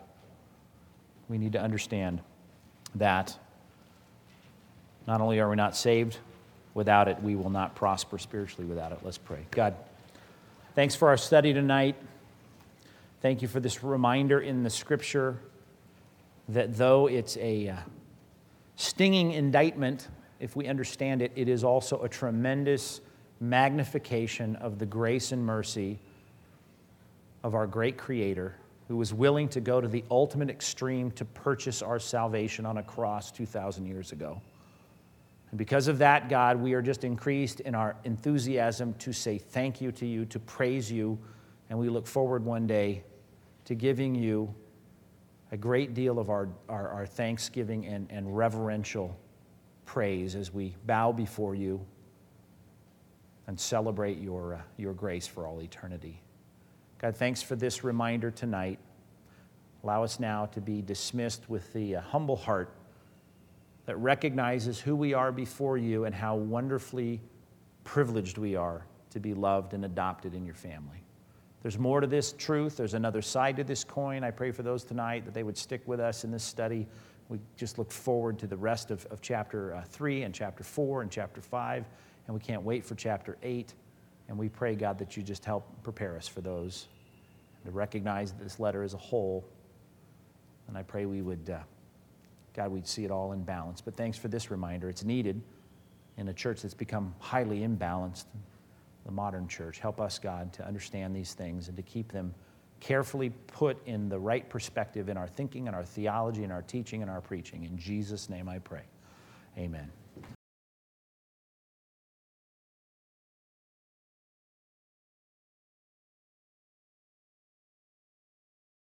We need to understand that not only are we not saved without it, we will not prosper spiritually without it. Let's pray. God, thanks for our study tonight. Thank you for this reminder in the Scripture that though it's a uh, stinging indictment, if we understand it, it is also a tremendous magnification of the grace and mercy of our great Creator, who was willing to go to the ultimate extreme to purchase our salvation on a cross two thousand years ago. And because of that, God, we are just increased in our enthusiasm to say thank you to you, to praise you, and we look forward one day to giving you a great deal of our, our, our thanksgiving and, and reverential praise as we bow before you and celebrate your, uh, your grace for all eternity. God, thanks for this reminder tonight. Allow us now to be dismissed with the uh, humble heart that recognizes who we are before you and how wonderfully privileged we are to be loved and adopted in your family. There's more to this truth. There's another side to this coin. I pray for those tonight that they would stick with us in this study. We just look forward to the rest of, of chapter uh, three and chapter four and chapter five, and we can't wait for chapter eight. And we pray, God, that you just help prepare us for those, and to recognize this letter as a whole. And I pray we would, uh, God, we'd see it all in balance. But thanks for this reminder. It's needed in a church that's become highly imbalanced, the modern church. Help us, God, to understand these things and to keep them carefully put in the right perspective in our thinking and our theology and our teaching and our preaching. In Jesus' name I pray. Amen.